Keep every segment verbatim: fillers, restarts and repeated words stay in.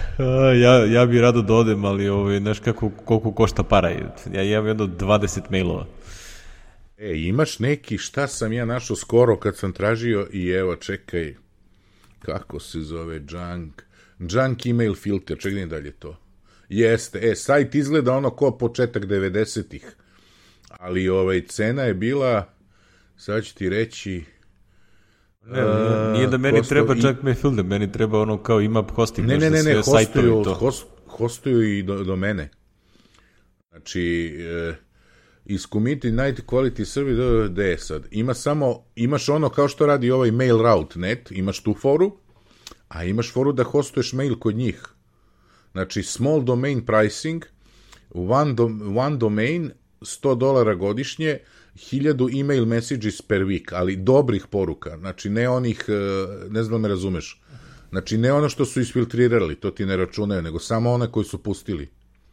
Ja, ja bi rado da odem, ali ovaj, znaš kako, koliko košta para. Ja imam jedno dvadeset mailova. E, imaš neki, šta sam ja našao skoro kad sam tražio i evo, čekaj, kako se zove, junk, junk email filter, čekaj dalje to. Jeste, e, sajt izgleda ono ko početak devedesetih, ali ovaj, cena je bila, sad ću ti reći, Ne, nije, nije da meni hostu, treba i... čak mail filter, meni treba ono kao ima hosting. Ne, ne, ne, ne, hostuju, host, hostuju i do, do mene. Znači, e, iz Community Night Quality Service, gde je sad? Ima samo, imaš ono kao što radi ovaj Mailroute dot net, imaš tu foru, a imaš foru da hostuješ mail kod njih. Znači, small domain pricing, one, do, one domain, sto dolara godišnje, hiljadu email messages per week, ali dobrih poruka, znači ne onih, ne znam da me razumeš, znači ne ono što su isfiltrirali, to ti ne računaju, nego samo one koji su pustili.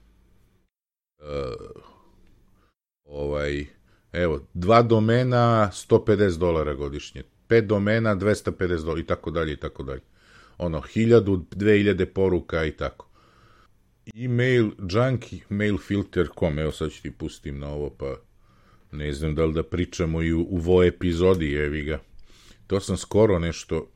Uh, ovaj, evo, dva domena, sto pedeset dolara godišnje, pet domena, dvesta pedeset dolara, i tako dalje, i tako dalje. Ono, hiljadu, dve hiljade poruka i tako. Email, junk mail filter dot com, evo sad ću ti pustim na ovo, pa ne znam da li da pričamo i u, u vo epizodi, evi ga. To sam skoro nešto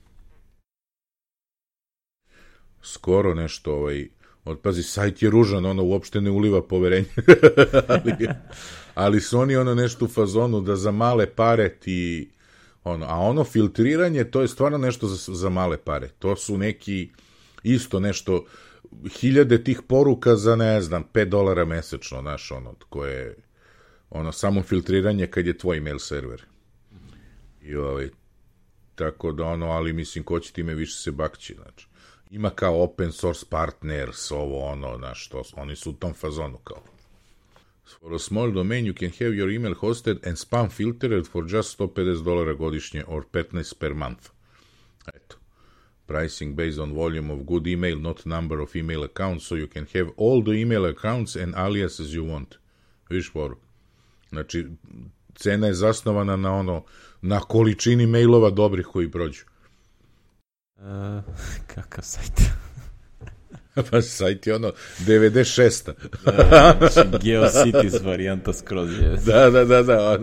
skoro nešto ovaj, odpazi, sajt je ružan, ono uopšte ne uliva poverenje. ali, ali su oni ono nešto u fazonu da za male pare ti ono, a ono filtriranje, to je stvarno nešto za, za male pare. To su neki isto nešto hiljade tih poruka za, ne znam, pet dolara mesečno, znaš, ono, koje ono, samo filtriranje kad je tvoj mail server. I ovaj, tako da ono, ali mislim, ko će time više se bakći, znači. Ima kao open source partners, ovo ono, znaš, to, oni su u tom fazonu kao. For a small domain you can have your email hosted and spam filtered for just sto pedeset dolara godišnje or petnaest per month. Eto. Pricing based on volume of good email, not number of email accounts, so you can have all the email accounts and aliases you want. Viš poru. Znači, cena je zasnovana na ono, na količini mailova dobrih koji prođu. Uh, kakav sajt? Pa sajt je ono, devedeset šesta Da, znači, GeoCities varijanta skroz je. Da, da, da, da.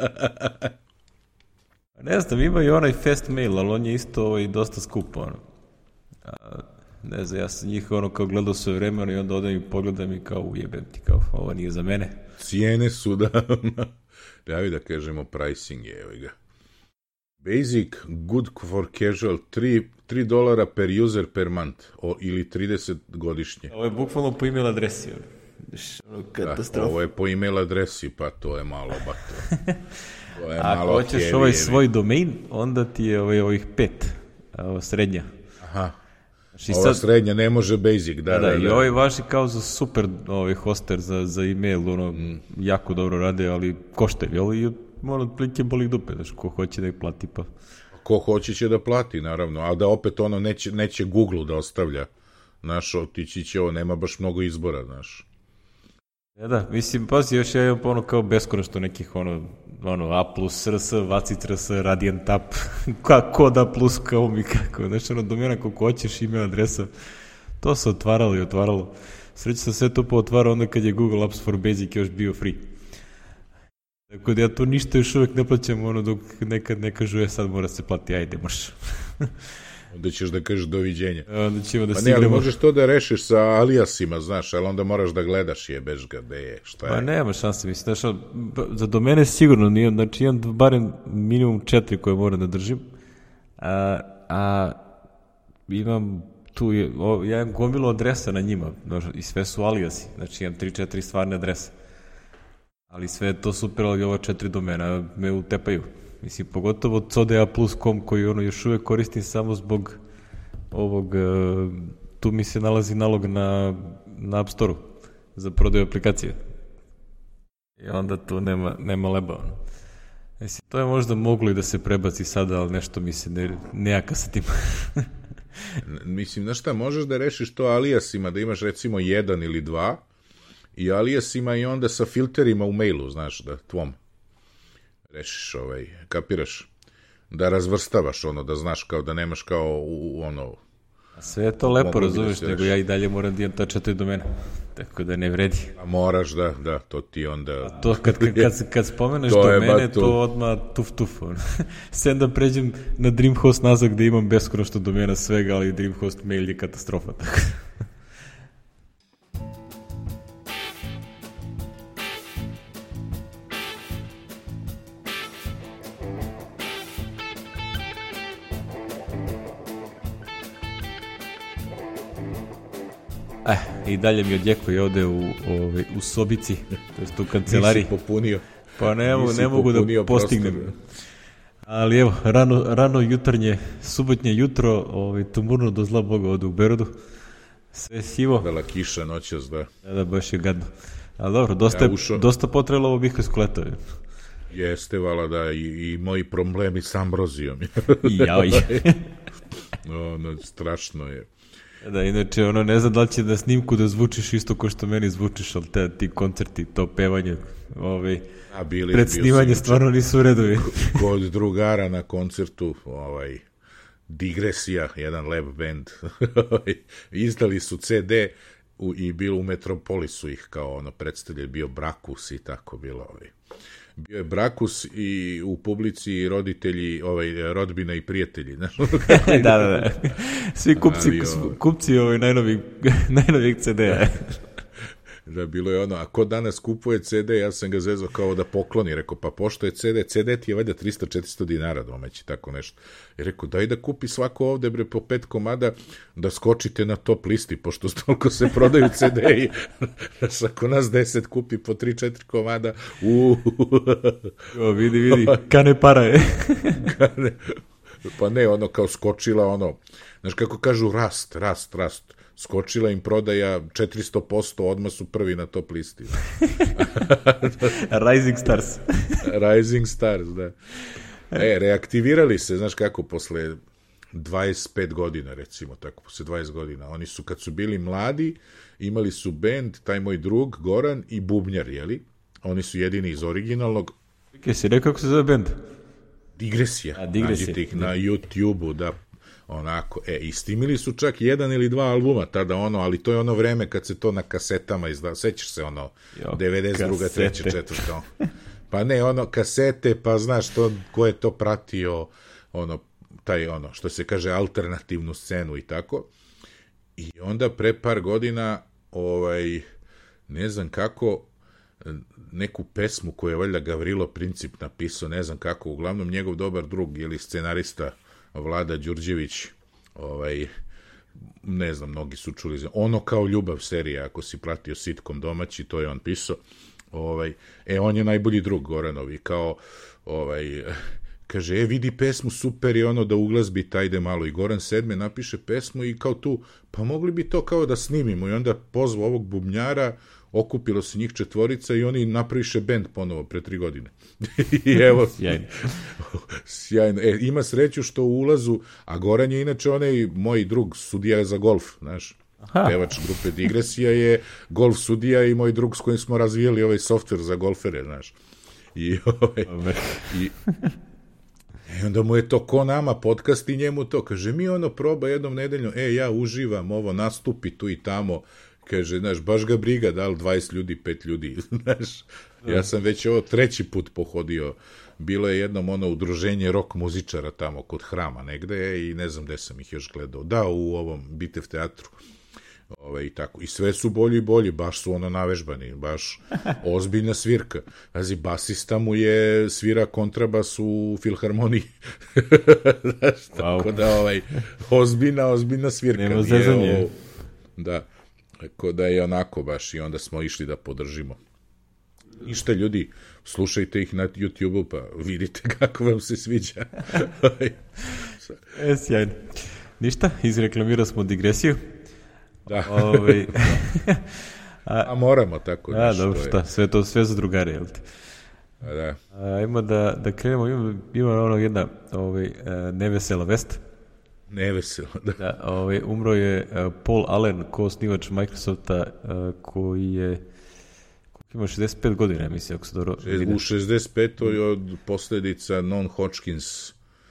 Ne znam, ima i onaj fast mail, ali on je isto ovaj, dosta skup, ono. A, ne znam, ja sam njih ono kao gledao sve vremena i onda odem i pogledam i kao ujebem ti, kao ovo nije za mene. Cijene su, da. Davi da kažemo pricing je, evo ga. Basic, good for casual, tri dolara per user per month, o, ili trideset godišnje. Ovo je bukvalno po email adresi. Da, ovo je po email adresi, pa to je malo bato. To je ako malo hoćeš heavy, ovaj heavy. svoj domain, onda ti je ovaj, ovih pet, ovo srednja. Aha. Znači, ova sad, srednja ne može basic, da, da, da, da. I ovaj vaši kao za super ovaj hoster za, za email, ono, mm. jako dobro rade, ali koštaju, jel? I ono, otprilike boli dupe, znaš, ko hoće da ih plati, pa... Ko hoće će da plati, naravno, a da opet ono neće, neće Google da ostavlja, znaš, otići će ovo, nema baš mnogo izbora, znaš. Ja da, mislim, pazi, još ja imam ono kao beskonačno nekih, ono, ono, A plus R S, Vacic R S, Radiant App, kako da plus kao mi kako, znaš, ono, domena koliko hoćeš, email adresa, to se otvaralo i otvaralo. Sreće sam sve to pootvarao onda kad je Google Apps for Basic još bio free. Tako da ja to ništa još uvek ne plaćam, ono, dok nekad ne kažu, je sad mora se plati, ajde, moš. Onda ćeš da kažeš doviđenja. Onda ćemo da pa stignemo. Ne, ali možeš to da rešiš sa aliasima, znaš, ali onda moraš da gledaš jebeš ga, gde je, šta je. Pa nema šanse, mislim, znaš, za domene sigurno nije, znači imam barem minimum četiri koje moram da držim, a, a imam tu, je, o, ja imam gomilu adresa na njima, znaš, i sve su aliasi, znači imam tri četiri stvarne adrese, ali sve je to super, ali ova četiri domena me utepaju. Mislim, pogotovo C O D A plus dot com koji ono još uvek koristim samo zbog ovog, tu mi se nalazi nalog na, na App Store-u za prodaju aplikacije. I onda tu nema, nema leba. Ono. Mislim, to je možda moglo i da se prebaci sada, ali nešto mi se ne, nejaka sa tim. Mislim, znaš šta, možeš da rešiš to aliasima, da imaš recimo jedan ili dva, i aliasima i onda sa filterima u mailu, znaš, da tvom rešiš ovaj, kapiraš, da razvrstavaš ono, da znaš kao da nemaš kao u, ono, Sve je to lepo, razumiješ, nego ja i dalje moram da imam ta četiri domena. Tako da ne vredi. A moraš, da, da, to ti onda... A to kad, kad, kad, kad spomeneš to domene, to odmah tuf tuf. Sem da pređem na Dreamhost nazad gde imam beskonačno domena svega, ali Dreamhost mail je katastrofa. Eh, i dalje mi odjeko je ovde u, ove, u sobici, to jest u kancelariji. Nisi popunio. Pa ne, ne mogu da postignem. Prostor. Ali evo, rano, rano jutarnje, subotnje jutro, ovaj, tumurno do zla Boga ovde u Berodu. Sve sivo. Bela kiša noćas, da. Da, da, baš je gadno. Ali dobro, dosta, ja ušao... dosta potrebalo ovo bihajsko leto. Jeste, vala, da, i, i moji problemi s ambrozijom. Jaj. Ono, strašno je. Da, inače, ono, ne znam da li će na snimku da zvučiš isto ko što meni zvučiš, ali te, ti koncerti, to pevanje, ovaj, A bili, pred snimanje stvarno nisu u redovi. Kod drugara na koncertu, ovaj, Digresija, jedan lab band, izdali su ce de u, i bilo u Metropolisu ih kao ono predstavlje, bio Brakus i tako bilo. Ovaj. Bio je Brakus i u publici roditelji, ovaj, rodbina i prijatelji. Ne? da, da, da. Svi kupci, Ali, ovaj, kupci ovaj, najnovih, najnovih ce de-a. Da, bilo je ono, a ko danas kupuje ce de, ja sam ga zezao kao da pokloni, rekao, pa pošto je ce de, ce de ti je valjda tristo do četiristo dinara domaći, tako nešto. I rekao, daj da kupi svako ovde, bre, po pet komada, da skočite na top listi, pošto toliko se prodaju ce de i ako nas deset kupi po tri četiri komada, uuu. O, vidi, vidi, kane para je. Kane, pa ne, ono, kao skočila, ono, znaš kako kažu, rast, rast, rast. Skočila im prodaja četiristo posto, odmah su prvi na top listi. Rising Stars. Rising Stars, da. E, reaktivirali se, znaš kako, posle dvadeset pet godina, recimo, tako, posle dvadeset godina. Oni su, kad su bili mladi, imali su bend, taj moj drug, Goran i Bubnjar, jeli? Oni su jedini iz originalnog. Kaj si rekao kako se zove bend? Digresija. A, Digresija. Nađite ih na YouTube-u, da. Onako, e, i snimili su čak jedan ili dva albuma tada, ono, ali to je ono vreme kad se to na kasetama izdao, sećaš se, ono, jo, devedeset druga, treća, četvrta pa ne, ono, kasete, pa znaš to, ko je to pratio, ono, taj, ono, što se kaže, alternativnu scenu i tako, i onda pre par godina, ovaj, ne znam kako, neku pesmu koju je valjda Gavrilo Princip napisao, ne znam kako, uglavnom njegov dobar drug, ili scenarista, Vlada Đurđević, ovaj, ne znam, mnogi su čuli, ono kao ljubav serija, ako si pratio sitkom domaći, to je on pisao, ovaj, e, on je najbolji drug Goranovi, kao, ovaj, kaže, e, vidi pesmu, super je ono da uglazbi tajde malo, i Goran Sedme napiše pesmu i kao tu, pa mogli bi to kao da snimimo, i onda pozvao ovog bubnjara, okupilo se njih četvorica i oni napraviše bend ponovo pre tri godine. I evo, sjajno. Sjajno. E, ima sreću što u ulazu, a Goran je inače onaj moj drug, sudija za golf, znaš. Aha. Pevač grupe Digresija je golf sudija i moj drug s kojim smo razvijeli ovaj softver za golfere, znaš. I, ovaj, i, i onda mu je to ko nama podcast i njemu to. Kaže, mi ono proba jednom nedeljno, e, ja uživam, ovo nastupi tu i tamo. Kaže, znaš, baš ga briga, da li dvadeset ljudi, pet ljudi, znaš. Ja sam već ovo treći put pohodio. Bilo je jednom ono udruženje rock muzičara tamo kod hrama negde i ne znam gde sam ih još gledao. Da, u ovom Bitev teatru. Ove, i, tako. I sve su bolji i bolji, baš su ono navežbani, baš ozbiljna svirka. Znazi, basista mu je svira kontrabas u filharmoniji. Znaš, tako wow. Da, ovaj, ozbiljna, ozbiljna svirka. Nema zezanje. Da. Tako da je onako baš i onda smo išli da podržimo. Ništa, ljudi, slušajte ih na YouTube-u pa vidite kako vam se sviđa. E, sjajno. Ništa, izreklamirali smo Digresiju. Da. Ove... a, a moramo tako. A, nešto, dobro, šta, sve to sve za drugare, jel ti? A, da. A, ima da, da krenemo, ima, ima ono jedna ovaj, nevesela vest. Neveselo, da. Da, ovaj, umro je uh, Paul Allen, ko-osnivač Microsofta, uh, koji je ima šezdeset pet godina, mislim, ako se dobro vidi. U šezdeset petoj od posljedica non-Hodgkins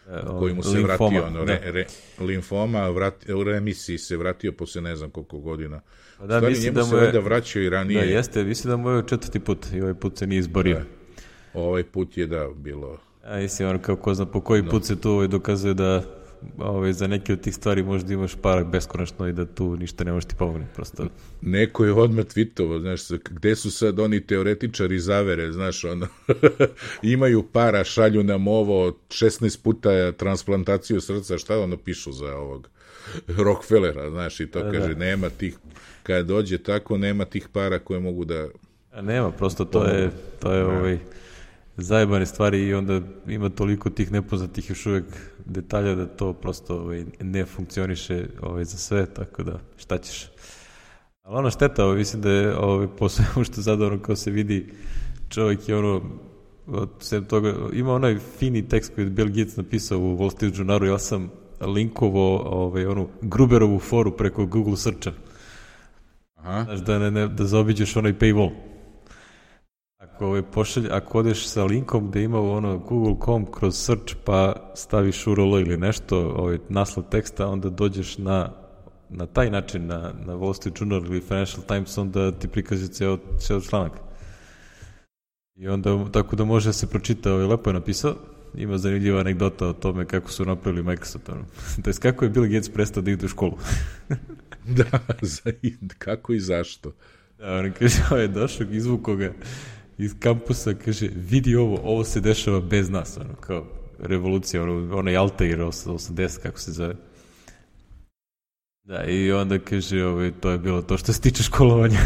koji mu se limfoma, vratio, ono, re, re, limfoma, vrati, u remisiji se vratio posle ne znam koliko godina. Pa da, stvari, misli njemu da se mu je, valjda vraćao i ranije. Da, jeste, misli da mu je četvrti put i ovaj put se nije izborio. Da. Ovaj put je da bilo... A mislim, ono, kao ko zna po koji no. put se tu ovaj, dokazuje da ovaj, za neke od tih stvari možda imaš para beskonačno i da tu ništa ne možeš ti pomoći, prosto. Neko je odmah tweetovo, znaš, gde su sad oni teoretičari zavere, znaš, ono, imaju para, šalju nam ovo, šesnaest puta transplantaciju srca, šta ono pišu za ovog Rockefellera, znaš, i to da, kaže, da. Nema tih, kada dođe tako, nema tih para koje mogu da... A nema, prosto to je, to je ovaj, zajebane stvari i onda ima toliko tih nepoznatih još uvijek detalja da to prosto ovaj, ne funkcioniše ovaj, za sve, tako da šta ćeš. Ali ono šteta, ovaj, mislim da je ovaj, po svemu što zadavno kao se vidi čovjek je ono, od svem toga, ima onaj fini tekst koji je Bill Gates napisao u Wall Street Journalu, ja sam linkovo ovaj, onu Gruberovu foru preko Google searcha. Aha. Znaš, da, ne, ne, da zaobiđeš onaj paywall. Ako, ovaj, pošalj, ako odeš sa linkom gde ima ono google dot com kroz search pa staviš U R L ili nešto, ovaj, naslov teksta, onda dođeš na, na taj način na, na Wall Street Journal ili Financial Times, onda ti prikaže ceo, ceo članak. I onda tako da može da se pročita, ovaj, lepo je napisao, ima zanimljiva anegdota o tome kako su napravili Microsoft. Ono. To je kako je Bill Gates prestao da ide u školu. Da, za, kako i zašto. Da, on kaže, ovo je došao, izvukao ga iz kampusa, kaže, vidi ovo, ovo se dešava bez nas, ono, kao revolucija, ono, onaj Altair osamdeset, kako se zove. Da, i onda kaže, ovo, to je bilo to što se tiče školovanja.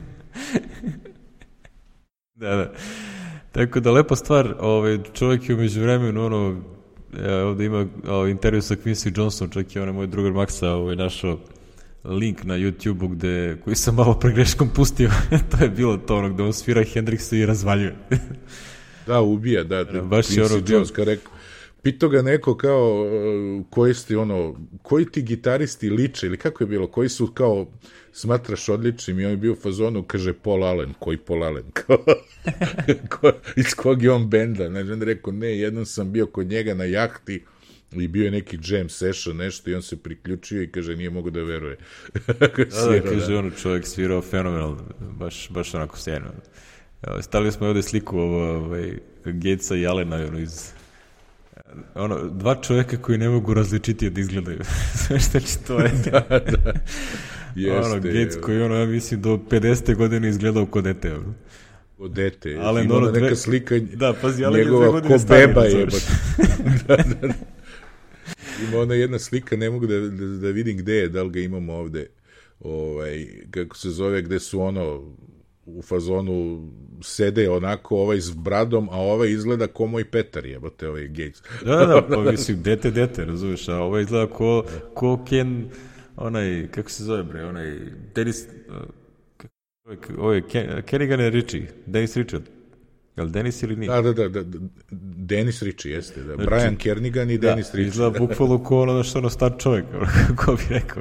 Da, da. Tako da, lepa stvar, ovaj, čovjek je umeđu vremenu, ono, ja, ovdje ima ovaj, intervju sa Quincy Johnson, čak je onaj moj drugar Maksa ovaj, našao link na YouTube-u gde, koji sam malo pregreškom pustio, to je bilo to ono gde on svira Hendrixa i razvaljuje. Da, ubija, da. da baš je ono Jones, kao rekao, pitao ga neko kao, koji ste ono, koji ti gitaristi liče, ili kako je bilo, koji su kao, smatraš odličnim, i on je bio u fazonu, kaže Paul Allen, koji Paul Allen, kao, ko, iz kog je on benda, znači on je rekao, ne, jednom sam bio kod njega na jahti, i bio je neki jam session, nešto, i on se priključio i kaže, nije mogu da veruje. Da, da, kaže, ono, čovjek svirao fenomenal, baš, baš onako sjajno. Stavili smo ovdje sliku ovo, ovaj, Gatesa i Allena, ono, iz... Ono, dva čovjeka koji ne mogu različiti da izgledaju. Sve što će to je. Da, da. Jeste. Ono, Gates koji, ono, ja mislim, do pedesete godine izgledao kod dete, ono. Kod dete. Alen, ima ono, neka dve... slika da, pazi, njegova ko beba je. Da, da, da. Ima ona jedna slika, ne mogu da, da, da vidim gde je, da li ga imamo ovde, ovaj, kako se zove, gde su ono u fazonu sede onako ovaj s bradom, a ovaj izgleda ko moj Petar, jebote, ovaj Gates. Da, da, da, pa mislim, dete, dete, razumiješ, a ovaj izgleda ko, ko Ken, onaj, kako se zove, bre, onaj, Dennis, uh, ovaj, Ken, Kennigan je Richie, Dennis Richard. Jel Denis ili nije? Da, da, da, da, Denis Ritchie jeste, da. Znači, Brian Kernigan i Denis da, Ritchie. Izgleda bukvalno ko ono što ono star čovjek, kako bi rekao.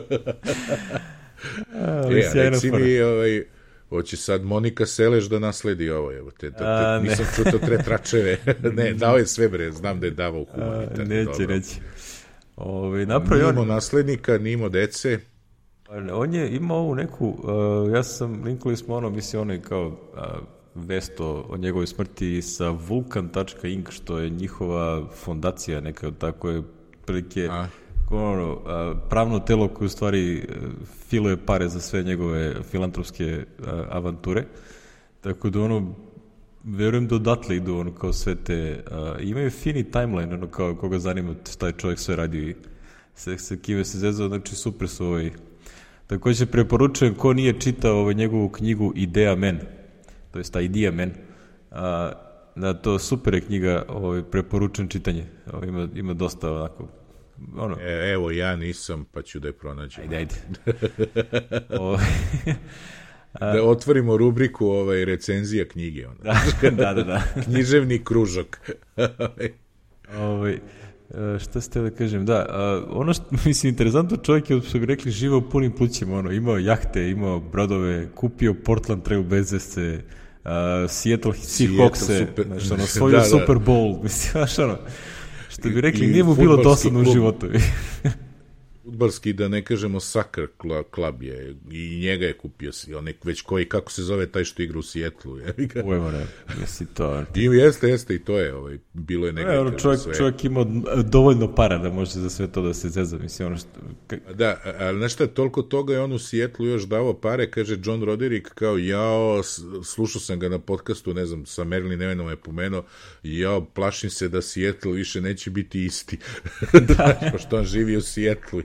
Ali, e, reci mi, ovaj, hoće sad Monika Seleš da nasledi ovo, evo te, te, te nisam čuto tre tračeve. Ne, dao je sve, bre, znam da je davao humanitarno. Neće, neće. Ove, nimo on... naslednika, nimo dece. On je imao ovu neku, uh, ja sam, linkali smo ono, mislim, ono je kao... Uh, vesto o njegovoj smrti sa vulkan tačka inc, što je njihova fondacija, neka tako je prilike ono, pravno telo koje u stvari filuje pare za sve njegove filantropske avanture. Tako da ono, verujem da odatle idu ono kao sve te, a, imaju fini timeline, ono kao koga zanima šta je čovjek sve radio i se, se kive se zezao, znači super su ovaj. Također preporučujem ko nije čitao ovaj njegovu knjigu Ideja men, to je ta Idea Men, a, da to super je knjiga, ovaj, preporučujem čitanje, ovaj, ima, ima dosta onako, ono. E, evo, ja nisam, pa ću da je pronađem. Ajde, ajde. o, a, da otvorimo rubriku ovaj, recenzija knjige. Ono. Da, da, da, da. Književni kružok. ovaj, šta ste da kažem, da, a, ono što, mislim, interesantno, čovjek je, što bi rekli, živao punim plućima, ono, imao jahte, imao brodove, kupio Portland Trail Blazerse, uh, Seattle Seahawkse, znaš, ono, svoju da, Super Bowl, mislim, znaš, ono. Što bi rekli, nije mu bilo dosadno u životu. Fudbalski, da ne kažemo, Soccer Club je, i njega je kupio, onek već koji, kako se zove taj što igra u Sijetlu. Ujemo ne, jesi to... I jeste, jeste, i to je, ovaj, bilo je nekaj... Ono, čovjek, čovjek ima dovoljno para da može za sve to da se zeza, mislim, ono što... Da, ali znaš šta, toliko toga je on u Sijetlu još davao pare, kaže John Roderick, kao, jao, slušao sam ga na podcastu, ne znam, sa Marilyn Evanom je pomenuo, jao, plašim se da Sijetl više neće biti isti. Da. Pošto on živi u Sijetlu.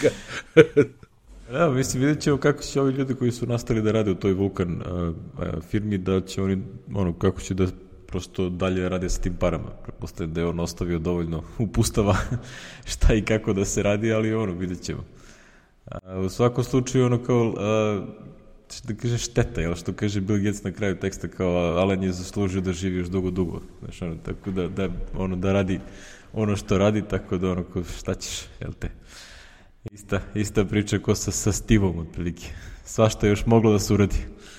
Da, mislim, vidjet ćemo kako će ovi ljudi koji su nastali da rade u toj Vulkan a, a, firmi, da će oni, ono, kako će da prosto dalje rade sa tim parama. Pretpostavljam da je on ostavio dovoljno upustava šta i kako da se radi, ali ono, vidjet ćemo. A, u svakom slučaju, ono kao, a, da kaže šteta, jel, što kaže Bill Gates na kraju teksta, kao Alan je zaslužio da živi još dugo, dugo. Znaš, ono, tako da, da, ono, da radi ono što radi, tako da, ono, kao, šta ćeš, jel te? Ista, ista priča ko sa, sa Steveom, otprilike. Svašta je još moglo da se uradi.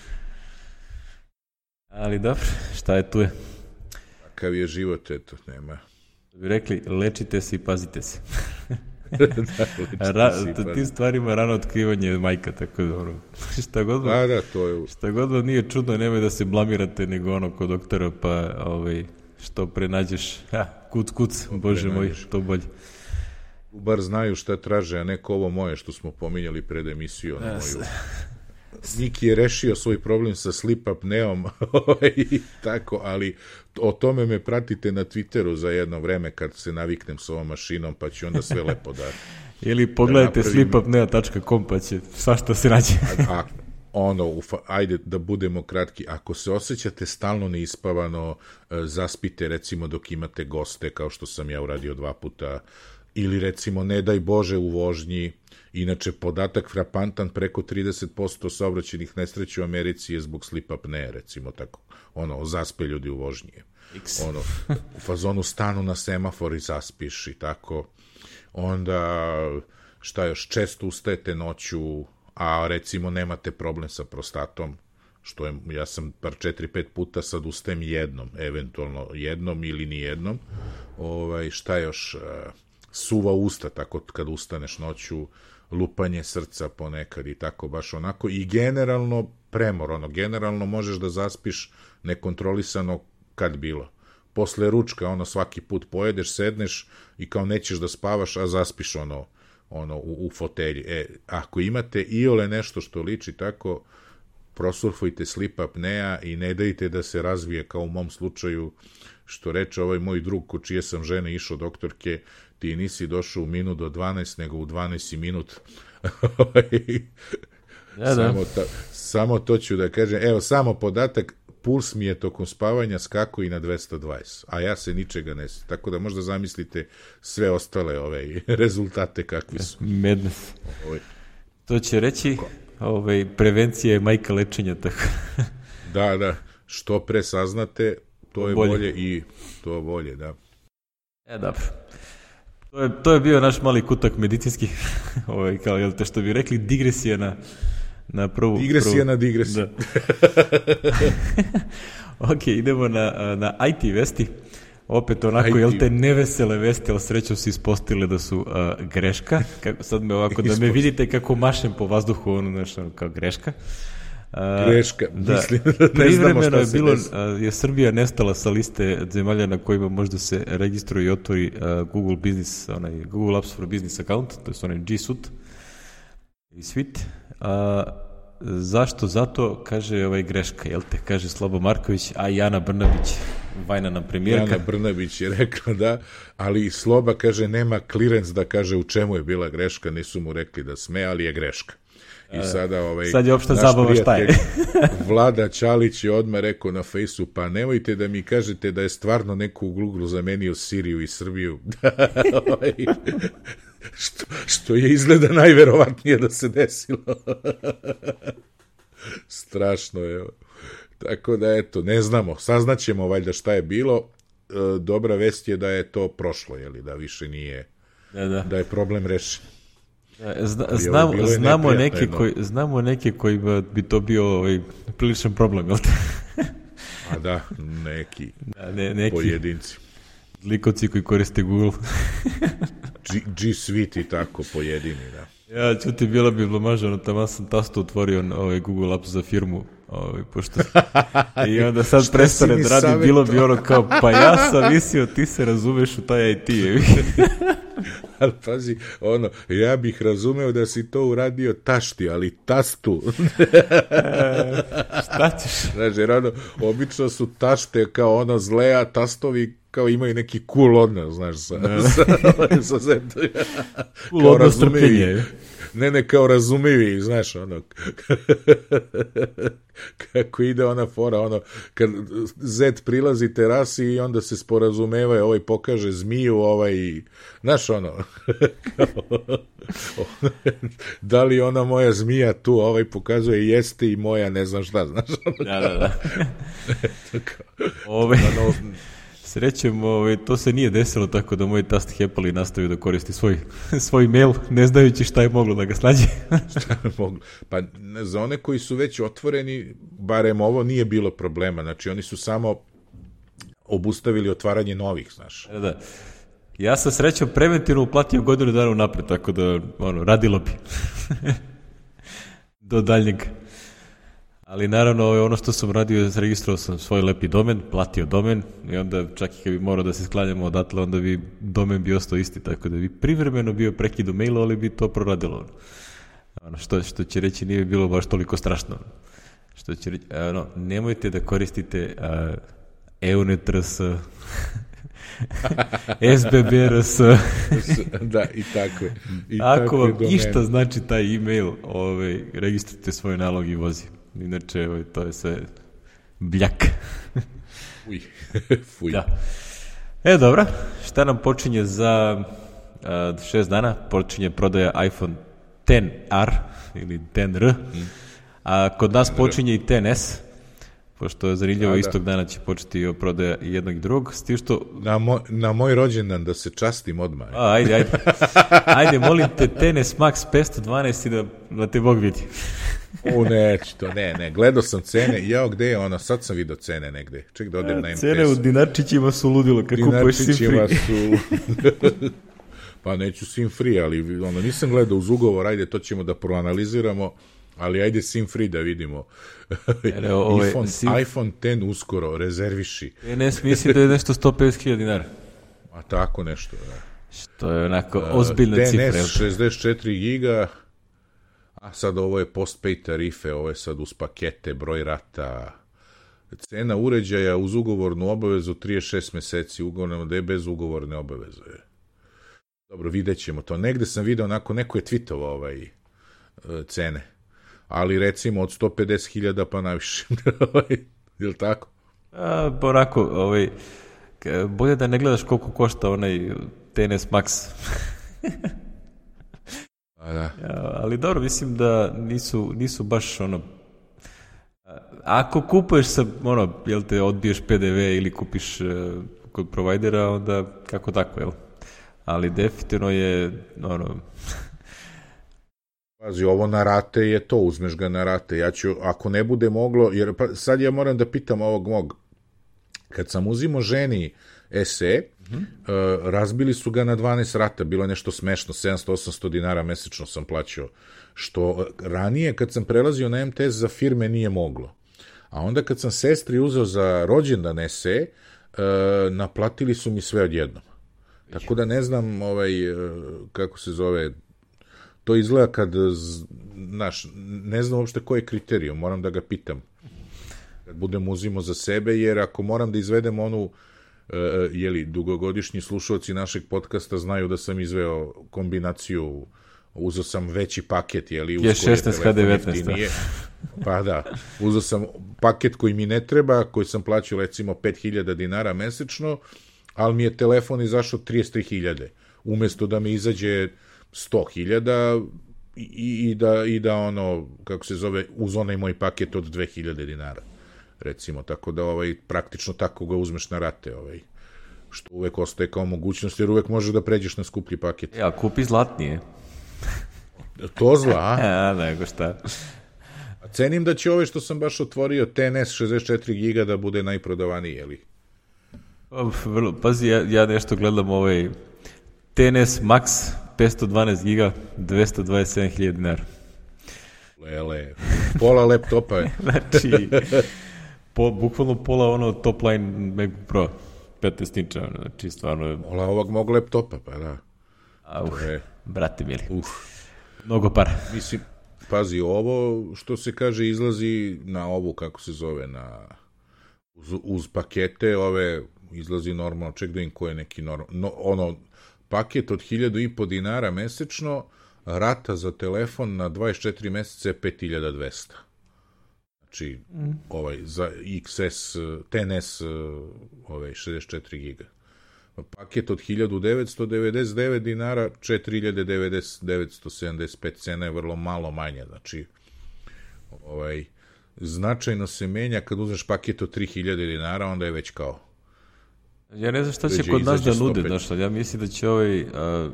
Ali dobro, šta je tu je? Kakav je život, eto, nema. Da bi rekli, lečite se i pazite se. Da, Ra, tim stvarima rano otkrivanje je majka, tako da ono, šta god vam, da, da, to je... šta god vam nije čudno, nemoj da se blamirate nego ono kod doktora, pa ovaj, što pre nađeš, ha, kuc, kuc, bože moj, to bolje. Bar znaju šta traže, a neko ovo moje što smo pominjali pred emisijom. Moju. Niki je rešio svoj problem sa sleep apneom i tako, ali o tome me pratite na Twitteru za jedno vreme kad se naviknem s ovom mašinom, pa ću onda sve lepo da... Ili pogledajte da sleep apnea tačka com pa će svašta se nađe. a, a, ono, ufa, ajde da budemo kratki, ako se osjećate stalno neispavano, zaspite recimo dok imate goste, kao što sam ja uradio dva puta, ili recimo, ne daj Bože, u vožnji. Inače, podatak frapantan, preko trideset posto saobraćajnih nesreća u Americi je zbog sleep apnea, recimo tako. Ono, zaspe ljudi u vožnji. Ono, u fazonu stanu na semafor i zaspiš i tako. Onda, šta još, često ustajete noću, a recimo nemate problem sa prostatom, što je, ja sam par četiri, pet puta sad ustajem jednom, eventualno jednom ili ni jednom. Ovaj, šta još... suva usta, tako kad ustaneš noću, lupanje srca ponekad i tako baš onako, i generalno premor, ono, generalno možeš da zaspiš nekontrolisano kad bilo. Posle ručka, ono, svaki put pojedeš, sedneš i kao nećeš da spavaš, a zaspiš ono, ono u, u fotelji. E, ako imate iole nešto što liči tako, prosurfujte sleep apnea i ne dajte da se razvije kao u mom slučaju, što reče ovaj moj drug ko čije sam žene išao doktorke, ti nisi došao u minut do dvanaest, nego u dvanaest minut. ja, samo, ta, samo to ću da kažem. Evo, samo podatak, puls mi je tokom spavanja skako i na dvesta dvadeset, a ja se ničega ne sjećam. Tako da možda zamislite sve ostale ove rezultate kakvi su. Mednes. Ovaj. To će reći, ovaj, prevencija je majka lečenja, tako. Da, da. Što pre saznate, to je bolje, bolje i to bolje, da. E, dobro. To je, to je bio naš mali kutak medicinski, ovaj, kao, jel te što bi rekli, digresija na, na prvu... Digresija prvu, na digresiju. Ok, idemo na, na I T vesti. Opet onako, I T. Jel te nevesele vesti, ali srećom se ispostavile da su uh, greška. Kako, sad me ovako, da me vidite kako mašem po vazduhu, ono, nešto kao greška. Uh, greška, da, mislim da ne znamo šta se je bilo, desi. Uh, je Srbija nestala sa liste zemalja na kojima možda se registruje i otvori uh, Google Business, onaj Google Apps for Business account, to je onaj G Suite i Suite. Uh, zašto? Zato, kaže ovaj greška, jel te, kaže Slobo Marković, a i Ana Brnabić, vajna nam premijerka. Ana Brnabić je rekla da, ali Sloba kaže nema clearance da kaže u čemu je bila greška, nisu mu rekli da sme, ali je greška. I sada ovaj sad je opšta zabava šta je. Vlada Ćalić je odmah rekao na fejsu, pa nemojte da mi kažete da je stvarno neko u Google zamenio Siriju i Srbiju. što, što je izgleda najverovatnije da se desilo. Strašno je. Tako da eto, ne znamo, saznaćemo valjda šta je bilo. Dobra vest je da je to prošlo, jeli, da više nije, da, da. da je problem rešen. Zna, znam, znamo, neke koji, znamo neke koji bi to bio ovaj, priličan problem, jel te? A da, neki, da, ne, neki pojedinci. Likovci koji koriste Google. G, G Suite i tako pojedini, da. Ja, čuti, bila bi blomažano, tamo sam tasto otvorio ovaj Google Apps za firmu, ovaj, pošto... I onda sad prestane da radi, bilo bi ono kao, pa ja sam mislio, ti se razumeš u taj I T. Ali pazi, ono, ja bih razumeo da si to uradio tašti, ali tastu. e, šta ćeš? Znaš, jer ono, obično su tašte kao ono zle, a tastovi kao imaju neki cool odnos, znaš, sa, ne. sa, sa, sa cool odnos trpljenje. Ne, ne, kao razumivi, znaš, ono, kako ide ona fora, ono, kad Z prilazi terasi i onda se sporazumeva, ovaj pokaže zmiju, ovaj, znaš, ono, da li ona moja zmija tu, ovaj pokazuje jeste i moja, ne znam šta, znaš, ono, da, da, da. Ove... Ono, srećem, ovaj, to se nije desilo tako da moj tast Hepali nastavio da koristi svoj, svoj mail, ne znajući šta je moglo da ga slađe. Šta je moglo? Pa za one koji su već otvoreni, barem ovo nije bilo problema, znači oni su samo obustavili otvaranje novih, znaš. Da, da. Ja sam srećom preventivno uplatio godinu dana unapred, tako da, ono, radilo bi. Do daljnjeg. Ali naravno ono što sam radio, registrovao sam svoj lepi domen, platio domen i onda čak i kad bi morao da se sklanjamo odatle, onda bi domen bi ostao isti, tako da bi privremeno bio prekid u mailu, ali bi to proradilo. Ono, što, što će reći nije bilo baš toliko strašno. Što će reći, ono, nemojte da koristite uh, EUNET.rs, S B B R S. Da, i takve. I Ako takve vam domene. išta znači taj e-mail, ovaj, registrujte svoj nalog i vozi. Inače, ovaj, to je sve bljak. Fuj. Fuj. Da. E, dobro, šta nam počinje za uh, šest dana? Počinje prodaja iPhone X R ili X R, mm. a kod nas počinje i X S, pošto je zanimljivo, da, istog da. dana će početi prodaja jednog i drugog, s tim što... Na, moj, na moj rođendan da se častim odmah. A, ajde, ajde. Ajde, molim te, X S Max petsto dvanaest i da, da te Bog vidi. U, neću to, ne, ne, gledao sam cene, jao, gde je ono, sad sam vidio cene negde, ček da odem na M T S. Cene u dinarčićima su ludilo, kad kupuješ sim free. Su... pa neću sim free, ali ono, nisam gledao uz ugovor, ajde, to ćemo da proanaliziramo, ali ajde sim free da vidimo. Ere, ove, iPhone, sim... iPhone X uskoro, rezerviši. Ne smisli da je nešto sto pedeset hiljada dinara. A tako nešto, da. Što je onako ozbiljna cifra. D N S šezdeset četiri giga, a sad ovo je postpaid tarife, ovo je sad uz pakete, broj rata, cena uređaja uz ugovornu obavezu trideset šest meseci, ugovorno da je bez ugovorne obaveze. Dobro, vidjet ćemo to. Negde sam vidio, onako, neko je tweetovao ovaj, cene, ali recimo od sto pedeset hiljada pa naviše. Je li tako? A, onako, ovaj, bolje da ne gledaš koliko košta onaj X S Max. A da. Ja, ali dobro, mislim da nisu, nisu baš ono... Ako kupuješ sa, ono, jel te odbiješ P D V ili kupiš uh, kod provajdera, onda kako tako, jel? Ali definitivno je, ono... Pazi, ovo na rate je to, uzmeš ga na rate. Ja ću, ako ne bude moglo, jer pa, sad ja moram da pitam ovog mog, kad sam uzimo ženi S E, mm-hmm. uh, razbili su ga na dvanaest rata, bilo je nešto smešno, sedamsto osamsto dinara mesečno sam plaćao, što ranije kad sam prelazio na M T S za firme nije moglo. A onda kad sam sestri uzeo za rođendan S E, uh, naplatili su mi sve odjednom. Tako da ne znam, ovaj, uh, kako se zove, to izgleda kad, znaš, ne znam uopšte koji je kriterijum, moram da ga pitam. Kad budem uzimo za sebe, jer ako moram da izvedem onu, uh, jeli, dugogodišnji slušalci našeg podcasta znaju da sam izveo kombinaciju, uzeo sam veći paket, jeli, je šesnaest H devetnaest. Pa da, uzeo sam paket koji mi ne treba, koji sam plaćao recimo pet hiljada dinara mesečno, ali mi je telefon izašao trideset tri hiljade, umesto da mi izađe sto hiljada i, i, da, i da ono, kako se zove, uz onaj moj paket od dve hiljade dinara, recimo, tako da ovaj, praktično tako ga uzmeš na rate, ovaj, što uvek ostaje kao mogućnost, jer uvek možeš da pređeš na skuplji paket. Ja, kupi zlatnije. To zla, a? Ja, nego šta. A cenim da će ove što sam baš otvorio, X S šezdeset četiri giga da bude najprodavaniji, jeli? Of, vrlo, pazi, ja, ja nešto gledam ovaj T N S Max petsto dvanaest giga, dvesta dvadeset sedam hiljada dinara. Lele, pola laptopa je. Znači, po, bukvalno pola ono top line MacBook Pro, petnaest inča, znači stvarno je... Pola ovog mog laptopa, pa da. Au, je... brate mili, Uf. mnogo para. Mislim, pazi, ovo što se kaže izlazi na ovu, kako se zove, na uz, uz pakete, ove izlazi normalno, ček da im ko je neki normalno, no, ono, paket od hiljadu i po dinara mesečno, rata za telefon na dvadeset četiri meseca je pet hiljada dvesta. Znači, mm. ovaj, za X S, T N S, ovaj, šezdeset četiri giga. Paket od hiljadu devetsto devedeset devet dinara, četiri hiljade devetsto sedamdeset pet, cena je vrlo malo manja, znači, ovaj, značajno se menja kad uzmeš paket od tri hiljade dinara, onda je već kao... Ja ne znam šta će kod nas da nude, znaš, ja mislim da će ovaj... A...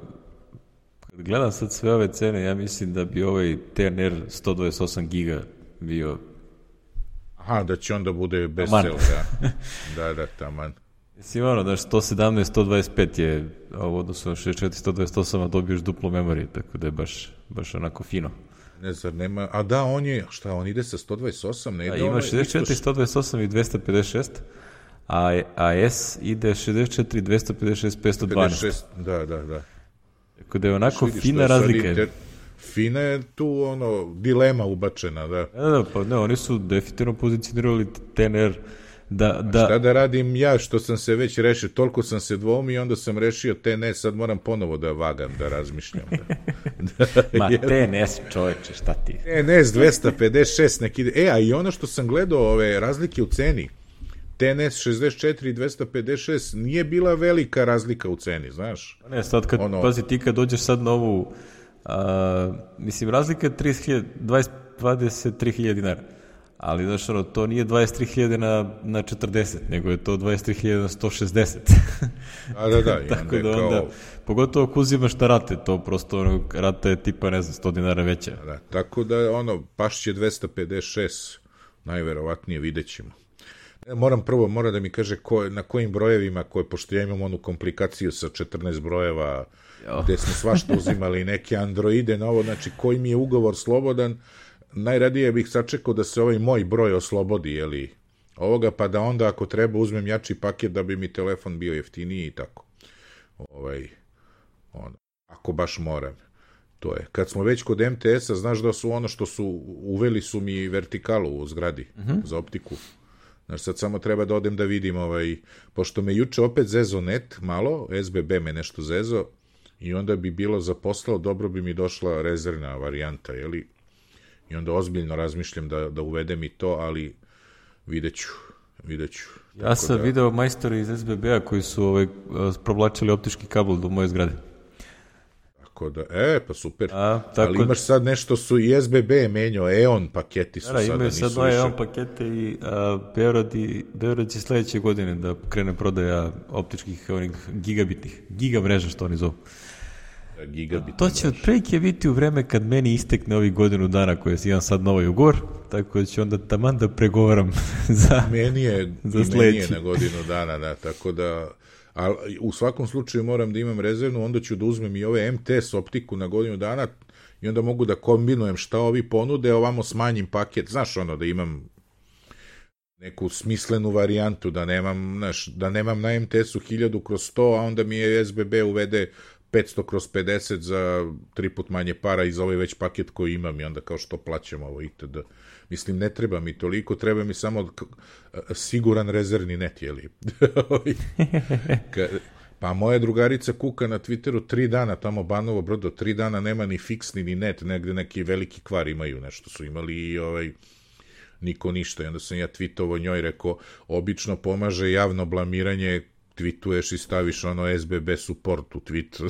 Kad gledam sad sve ove cene, ja mislim da bi ovaj T N R sto dvadeset osam giga bio... Aha, da će onda bude bestseller, da. Da, da, taman. Mislim, ono, da sto sedamnaest sto dvadeset pet je, ovo odnosno na šezdeset četiri sto dvadeset osam, a dobiješ duplo memorije, tako da je baš, baš onako fino. Ne, zar nema... A da, on je... Šta, on ide sa sto dvadeset osam? Ne ide, a ima šezdeset četiri sto dvadeset osam i dvesta pedeset šest, a, a S ide šezdeset četiri dvesta pedeset šest petsto dvanaest. pedeset šest, da, da, da. Tako da je onako vidiš, fina razlika. Inter... Fina je tu, ono, dilema ubačena, da. Da, da, pa ne, oni su definitivno pozicionirali T N R da... da... Šta da radim ja, što sam se već rešio, toliko sam se dvoumio i onda sam rešio T N S, sad moram ponovo da vagam, da razmišljam. Da. Da, ma jer... T N S, čoveče, šta ti? T N S dvesta pedeset šest neki... E, a i ono što sam gledao, ove razlike u ceni, T N S šezdeset četiri dvesta pedeset šest nije bila velika razlika u ceni, znaš? Ne, sad kad, ono... pazi, ti kad dođeš sad na ovu, a, mislim, razlika je trideset hiljada, dvadeset, dvadeset tri hiljade dinara, ali, znaš, ono, to nije dvadeset tri hiljade na, na četrdeset, nego je to dvadeset tri hiljade na sto šezdeset. A, da, da, i tako onda je da kao... onda, pogotovo ako uzimaš na rate, to prosto, ono, rata je tipa, ne znam, sto dinara veća. Da, tako da, ono, pašće dvesta pedeset šest, najverovatnije vidjet ćemo. Moram prvo, mora da mi kaže ko, na kojim brojevima, koje, pošto ja imam onu komplikaciju sa četrnaest brojeva, jo. Gde smo svašta uzimali neke androide na ovo, znači koji mi je ugovor slobodan, najradije bih sačekao da se ovaj moj broj oslobodi, jeli, ovoga, pa da onda ako treba uzmem jači paket da bi mi telefon bio jeftiniji i tako. Ovaj, ono, ako baš moram. To je. Kad smo već kod M T S-a, znaš da su ono što su, uveli su mi vertikalu u zgradi, mm-hmm. za optiku. Znaš, sad samo treba da odem da vidim, ovaj, pošto me juče opet zezo net malo, S B B me nešto zezo, i onda bi bilo za poslao, dobro bi mi došla rezervna varijanta, jeli? I onda ozbiljno razmišljam da, da uvedem i to, ali vidjet ću, vidjet ću. Ja Tako sam da... video majstori iz S B B-a koji su ovaj, provlačili optički kabel do moje zgrade. Tako da, e, pa super. A, tako... Ali imaš sad nešto, su i S B B menjao, E O N paketi su da, sada, imaju nisu sad više. E O N pakete i a, Beograd, i Beograd će sledeće godine da krene prodaja optičkih onih gigabitnih, giga mreža što oni zovu. Gigabitne to će otprilike biti u vreme kad meni istekne ovih godinu dana koje si imam sad novi ugovor, tako da ću onda taman da pregovaram za, meni je, za sledeći. Meni je na godinu dana, da, tako da... A u svakom slučaju moram da imam rezervnu, onda ću da uzmem i ove M T S optiku na godinu dana i onda mogu da kombinujem šta ovi ponude, ovamo smanjim paket, znaš ono, da imam neku smislenu varijantu, da nemam, znaš, da nemam na M T S-u hiljadu kroz sto, a onda mi je S B B uvede petsto kroz pedeset za tri put manje para i za ovaj već paket koji imam i onda kao što plaćam ovo itd. Mislim, ne treba mi toliko, treba mi samo siguran rezervni net, jeli? Pa moja drugarica kuka na Twitteru tri dana, tamo Banovo Brdo, tri dana nema ni fiksni ni net, negde neki veliki kvar imaju, nešto su imali i ovaj, niko ništa. I onda sam ja tweetovo njoj rekao, obično pomaže javno blamiranje, tweetuješ i staviš ono S B B support u tweet.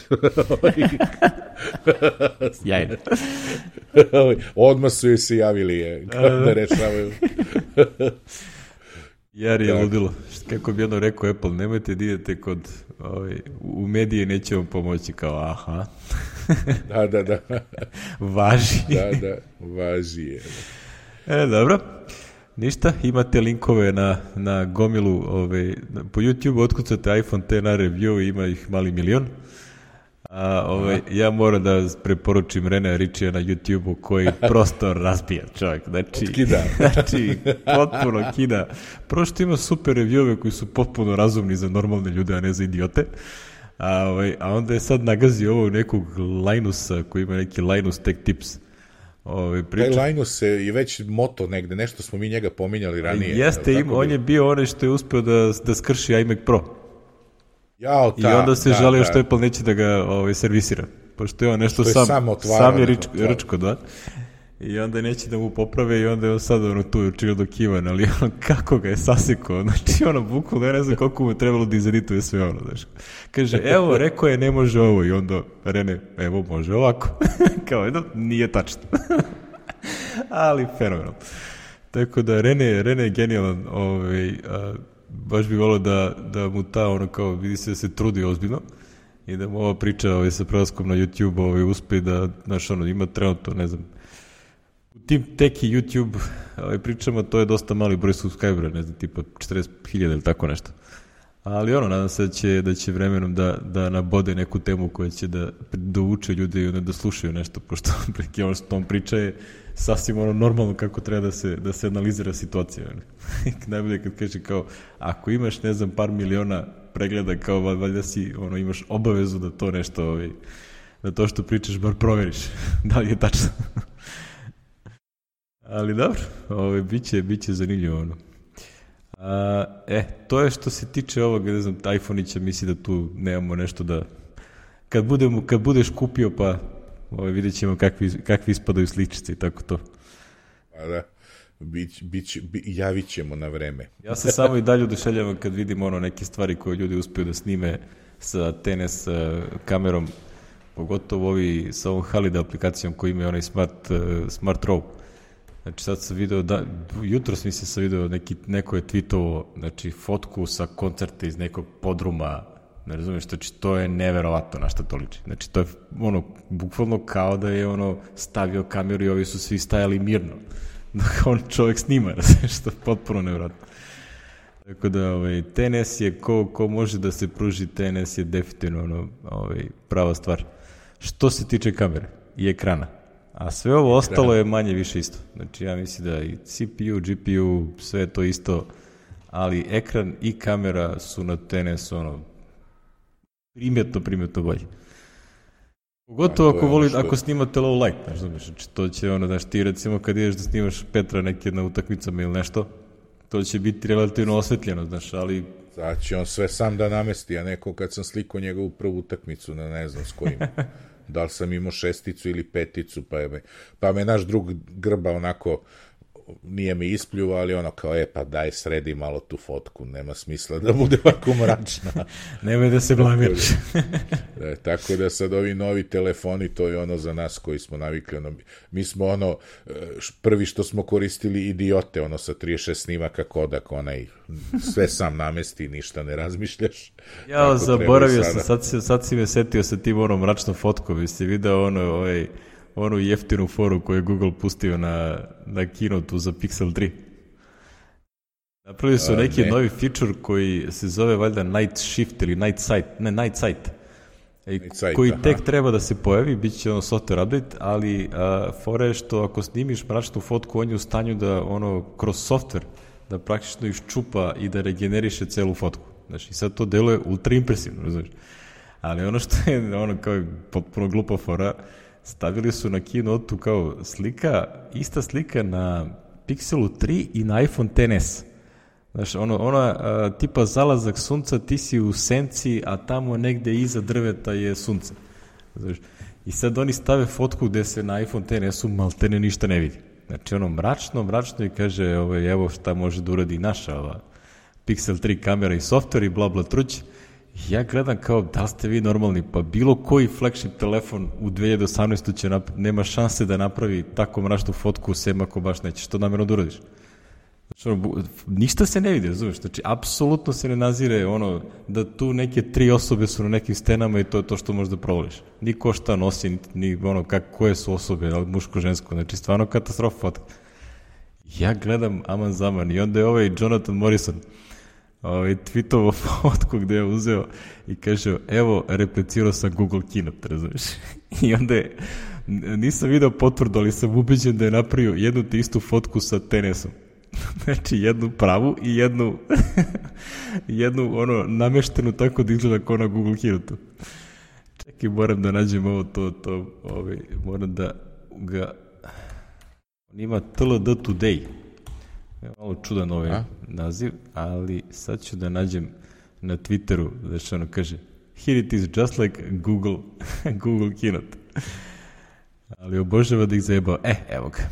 Jajno. Odmah su joj se javili je, da rešavaju. Jer je ludilo. Kako bi jedno rekao Apple, nemojte da idete kod, ovaj, u medije, neće vam pomoći, kao aha. Da, da, da. Važi. Da, da, važi je. E, dobro. Ništa, imate linkove na, na gomilu, ove, po YouTube otkucate iPhone X R review, ima ih mali milion. A, ovaj, ja moram da preporučim Rene Ritchija na YouTube-u koji prosto razbija čovjek. Znači, Otkida. znači, potpuno kida. Prvo što ima super review-ove koji su potpuno razumni za normalne ljude, a ne za idiote. A, ovaj, a onda je sad nagazio ovo nekog Linusa koji ima neki Linus Tech Tips. Ovaj, priča... Taj Linus je već moto negde, nešto smo mi njega pominjali ranije. Jeste, im, on je bio onaj što je uspeo da, da skrši iMac Pro. Jao, ta, I onda se da, žalio da. što Apple neće da ga ovaj, servisira. Pošto je on nešto je sam, sam otvarao, sam je nego, rič, rčko, da. I onda neće da mu poprave i onda je on sad ono tu učio do kivan, ali ono kako ga je sasekao. Znači ono, bukvalno ja ne znam koliko mu je trebalo da izedituje sve ono. Znači. Kaže, evo, rekao je ne može ovo i onda Rene, evo može ovako. Kao jedno, nije tačno. Ali fenomenalno. Tako da Rene, Rene je genijalan, ovaj, a, baš bi volio da, da mu ta ono kao vidi se da se trudi ozbiljno i da mu ova priča ovaj, sa prelaskom na YouTube ovaj, uspe da, znaš ono, ima trenutno, ne znam, u tim teki YouTube ovaj, pričama to je dosta mali broj subscribera, ne znam, tipa četrdeset hiljada ili tako nešto. Ali ono, nadam se da će, da će vremenom da, da nabode neku temu koja će da douče ljude i da slušaju nešto, pošto ono što on priča je sasvim ono normalno kako treba da se, da se analizira situacija. Najbolje kad kaže kao, ako imaš, ne znam, par miliona pregleda, kao valjda si, ono, imaš obavezu da to nešto, ovaj, da to što pričaš bar proveriš, da li je tačno. Ali dobro, ovaj, bit će, bit će zanimljivo ono. A, e, to je što se tiče ovoga, ne znam, iPhone-ića, misli da tu nemamo nešto da... Kad, budemo, kad budeš kupio, pa ovaj, vidjet ćemo kakvi, kakvi ispadaju sličice i tako to. Pa da, bić, bić, bi, javit ćemo na vreme. Ja se samo i dalje oduševljavam kad vidim ono neke stvari koje ljudi uspiju da snime sa T N S kamerom, pogotovo ovi sa ovom Halida aplikacijom koji ima onaj Smart, smart Raw. Znači sad sam video, da, jutro sam se sam video, neki, neko je tweetovo, znači fotku sa koncerta iz nekog podruma, ne razumiješ, znači to je neverovatno na šta to liči. Znači to je ono, bukvalno kao da je ono stavio kameru i ovi su svi stajali mirno. Dok on čovjek snima, znači što je potpuno neverovatno. Tako da ovaj, T N S je, ko, ko može da se pruži, T N S je definitivno ono, ovaj, prava stvar. Što se tiče kamere i ekrana. A sve ovo ostalo je manje više isto. Znači ja mislim da i C P U, G P U, sve je to isto, ali ekran i kamera su na T N S ono primjetno, primjetno bolje. Pogotovo ako, voli, što... ako snimate low light, znaš, znaš, znači to će ono, znaš, ti recimo kad ideš da snimaš Petra neke na utakmicama ili nešto, to će biti relativno osvetljeno, znaš, ali... Znači on sve sam da namesti, a neko kad sam slikao njegovu prvu utakmicu, na ne znam s kojim... Da li sam imao šesticu ili peticu, pa, je me, pa me naš drug grba onako, nije me ispljuvao, ali ono kao, e pa daj sredi malo tu fotku, nema smisla da bude ovako mračna. Nemoj da se blamiraš. Da, tako da sad ovi novi telefoni, to je ono za nas koji smo navikli, ono, mi smo ono, prvi što smo koristili idiote, ono sa trideset šest snimaka Kodak, onaj, sve sam namesti, ništa ne razmišljaš. Ja, zaboravio sam, sad, si, sad si me setio sa tim onom mračnom fotkom, jesi video ono, ovaj, onu jeftinu foru koju je Google pustio na, na Keynote-u za Pixel tri. Napravili su neki A, ne. novi feature koji se zove valjda Night Shift ili Night Sight, ne, Night Sight, Night Sight koji aha. tek treba da se pojavi, bit će ono software update, ali a, fora je što ako snimiš mračnu fotku, on je u stanju da ono kroz software da praktično iščupa i da regeneriše celu fotku. Znači, i sad to deluje ultra impresivno, znaš. Ali ono što je ono kao potpuno glupa fora, stavili su na Keynote-u kao slika, ista slika na Pixelu tri i na iPhone X S. Znaš, ono, ona a, tipa zalazak sunca, ti si u senci, a tamo negde iza drveta je sunce. Znaš, i sad oni stave fotku gde se na iPhone X S-u maltene ništa ne vidi. Znači ono mračno, mračno i kaže ovaj, evo šta može da uradi naša ova Pixel tri kamera i software i bla bla truć. Ja gledam kao, da li ste vi normalni, pa bilo koji flagship telefon u dve hiljade osamnaestoj će nap- nema šanse da napravi tako mračnu fotku, sem ako baš nećeš, što namjerno da uradiš. Znači, ono, ništa se ne vidi, razumiješ, znači, apsolutno se ne nazire ono, da tu neke tri osobe su na nekim stenama i to je to što možeš da provoliš. Ni ko šta nosi, ni, ni ono, kak, koje su osobe, ali muško, žensko, znači, stvarno katastrofa fotka. Ja gledam aman zaman i onda je ovaj Jonathan Morrison ovaj, tweetovo fotku gde je uzeo i kaže, evo, replicirao sam Google Keynote, razumiješ? I onda je, nisam video potvrdu, ali sam ubeđen da je napravio jednu te istu fotku sa tenisom. Znači, jednu pravu i jednu jednu, ono, nameštenu tako da izgleda kao na Google Keynote. Čekaj, moram da nađem ovo, to, to, ovaj, moram da ga... On ima T L D Today. Malo čudan ovaj A? naziv, ali sad ću da nađem na Twitteru, da što ono kaže, here it is, just like Google, Google Keynote. Ali obožava da ih zajebao. E, evo ga.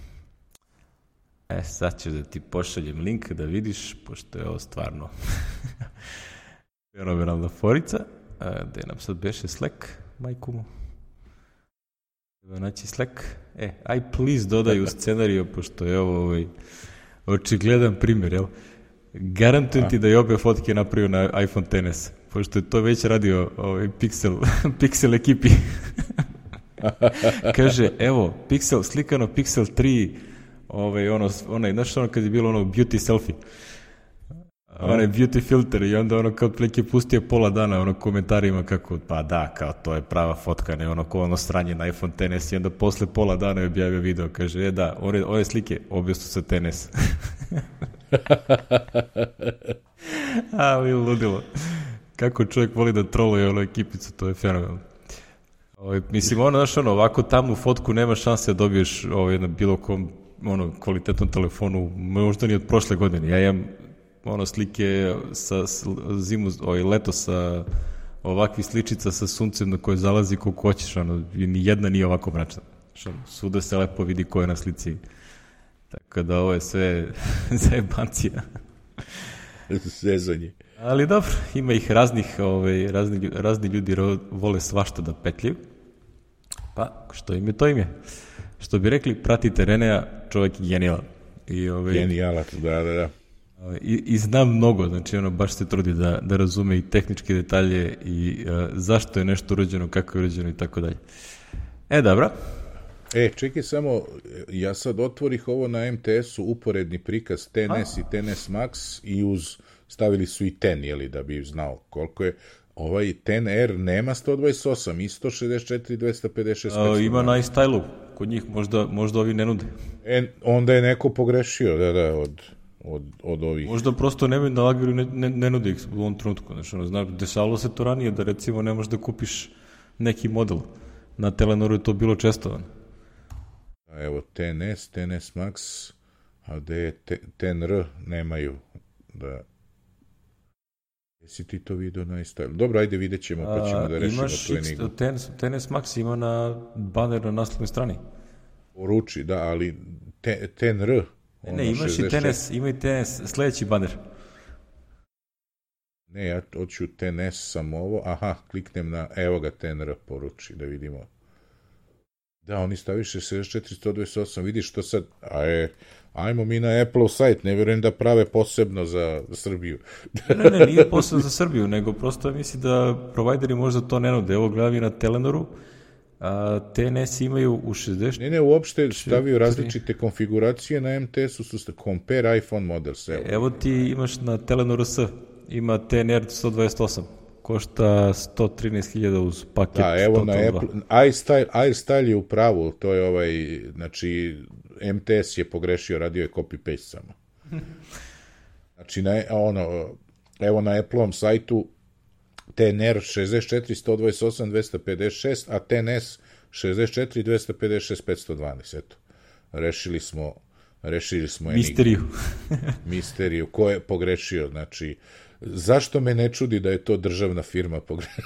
E, sad ću da ti pošaljem link da vidiš, pošto je ovo stvarno fenomenalna forica. Gde nam sad beše Slack, majku mu. Evo naći Slack. E, I please dodaj u scenariju, pošto je ovo ovaj, očigledan primjer, jel? Garantujem A? ti da je obe fotke napravio na iPhone X S, pošto je to već radio ovaj, Pixel, Pixel ekipi. Kaže, evo, Pixel, slikano Pixel tri, ovaj, ono, onaj, znaš ono kad je bilo ono beauty selfie, onaj beauty filter i onda ono kao plek je pustio pola dana ono komentarima kako, pa da, kao to je prava fotka, ne ono ko ono sranje na iPhone X S i onda posle pola dana je objavio video, kaže, e da, ove, ove slike obje su sa X S. Ali ludilo. Kako čovjek voli da troluje ono ekipicu, to je fenomenalno. Ovaj, mislim, ono, znaš, ono, ovako tamnu fotku nema šanse da dobiješ ovaj, na bilo kom ono, kvalitetnom telefonu, možda ni od prošle godine. Ja imam ono slike sa, sa zimu, ovaj, leto sa ovakvih sličica sa suncem na koje zalazi koliko hoćeš, ono, i ni jedna nije ovako mračna. Svuda se lepo vidi ko je na slici. Tako da ovo je sve zajebancija. Zezanje. Ali dobro, ima ih raznih, ovaj, razni, razni ljudi vole svašta da petljaju. Pa, što im je, to im je. Što bi rekli, pratite Renea, čovjek je genijalan. I, ovaj, genijalac, da, da, da. I, i znam mnogo, znači ono baš se trudi da, da razume i tehničke detalje i uh, zašto je nešto urađeno, kako je urađeno i tako dalje. E, dobro. E, čekaj samo, ja sad otvorih ovo na M T S-u, uporedni prikaz T N S A. i T N S Max i uz, stavili su i ten, jeli, da bi znao koliko je. Ovaj ten R nema sto dvadeset osam, i sto šezdeset četiri, dvesta pedeset šest. A, ima na iStyle-u, kod njih možda, možda ovi ne nude. E, onda je neko pogrešio, da, da, od... Od, od ovih. Možda prosto nemoj na Lageru ne, ne, ne nudi ih u ovom trenutku. Znači, ono, zna, dešavalo se to ranije da recimo ne možeš da kupiš neki model. Na Telenoru je to bilo često. Evo, T N S, T N S Max, a gde je T N R, nemaju. Da. Jesi ti to video na iStyle? Dobro, ajde, vidjet ćemo, pa ćemo da rešimo tu enigmu. T N S Max ima na baner na naslovnoj strani. Poruči, da, ali T N R... Ne, ne, imaš i T N S, ima i T N S, sledeći baner. Ne, ja hoću T N S samo ovo, aha, kliknem na, evo ga T N R poruči, da vidimo. Da, oni staviše šezdeset četiri sto dvadeset osam, vidiš što sad, a je, ajmo mi na Apple sajt, ne vjerujem da prave posebno za Srbiju. ne, ne, nije posebno za Srbiju, nego prosto misli da provajderi možda to ne nude. Evo gledam i na Telenoru, a T N S imaju u šezdeset... Ne, ne, uopšte stavio različite konfiguracije na M T S-u, su compare iPhone models. Evo, evo ti imaš na Telenor S, ima T N R sto dvadeset osam, košta sto trinaest hiljada uz paket. Da, evo na Apple, iStyle, iStyle je u pravu, to je ovaj, znači, M T S je pogrešio, radio je copy-paste samo. Znači, na, ono, evo na Apple-om sajtu, T N R šezdeset četiri sto dvadeset osam dvesta pedeset šest, a T N S šezdeset četiri dvesta pedeset šest petsto dvanaest. Eto, rešili smo, rešili smo enigmu. Misteriju. Misteriju. Ko je pogrešio? Znači, zašto me ne čudi da je to državna firma pogrešila?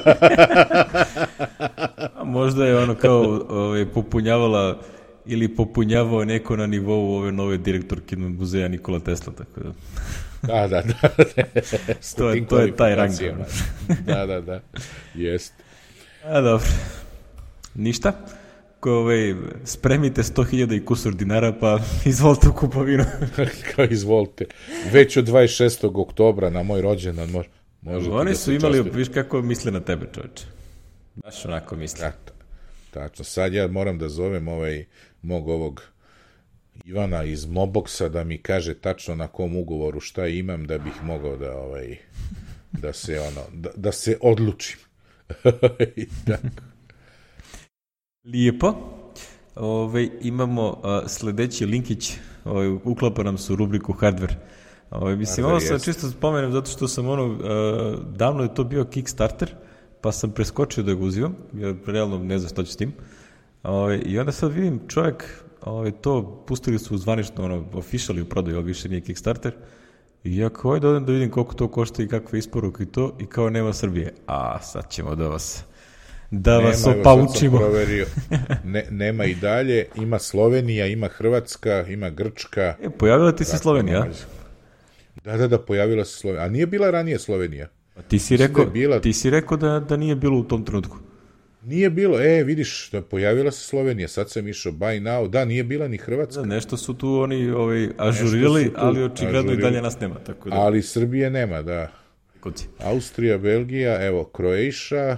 Možda je ono kao ovaj, popunjavala ili popunjavao neko na nivou ove nove direktorke muzeja Nikola Tesla, tako da... Da, da, da. to, je, to je taj rang. Da, da, da. Jest. A, dobro. Ništa? Ko, ovaj, spremite sto hiljada i kusur dinara, pa izvolite u kupovinu. Kao izvolite. Već od dvadeset šestog oktobra na moj rođendan može, možete Oni da su imali, častuju. Viš kako misle na tebe, čovječe. Baš onako misle. Da, tačno. Sad ja moram da zovem ovaj, mog ovog Ivana iz Moboxa da mi kaže tačno na kom ugovoru šta imam da bih mogao da ovaj da se ono da, da se odlučim. I tako. Lijepo. Ove, imamo a, sledeći linkić, ove, uklapa nam se u rubriku hardware. Ove, mislim, ovo sam čisto spomenem zato što sam ono, a, davno je to bio Kickstarter, pa sam preskočio da ga uzivam, jer realno ne znam što ću s tim. Ove, I onda sad vidim čovjek, ove, to pustili su zvanično, ono, officially u prodaju, ali više nije Kickstarter. I ja kao ovaj da odem da vidim koliko to košta i kakve isporuke i to, i kao nema Srbije. A sad ćemo da vas... Da nema, vas opaučimo. Ne, nema i dalje, ima Slovenija, ima Hrvatska, ima Grčka. E, pojavila ti se Slovenija? Da, da, da, pojavila se Slovenija. A nije bila ranije Slovenija? A ti si rekao, da, bila... ti si rekao da, da nije bilo u tom trenutku. Nije bilo, e, vidiš, da pojavila se Slovenija, sad sam išao buy now, da, nije bila ni Hrvatska. Da, nešto su tu oni ovaj, ažurili, ali očigledno ažurili. I dalje nas nema. Tako da... Ali Srbije nema, da. Kuci. Austrija, Belgija, evo, Croatia...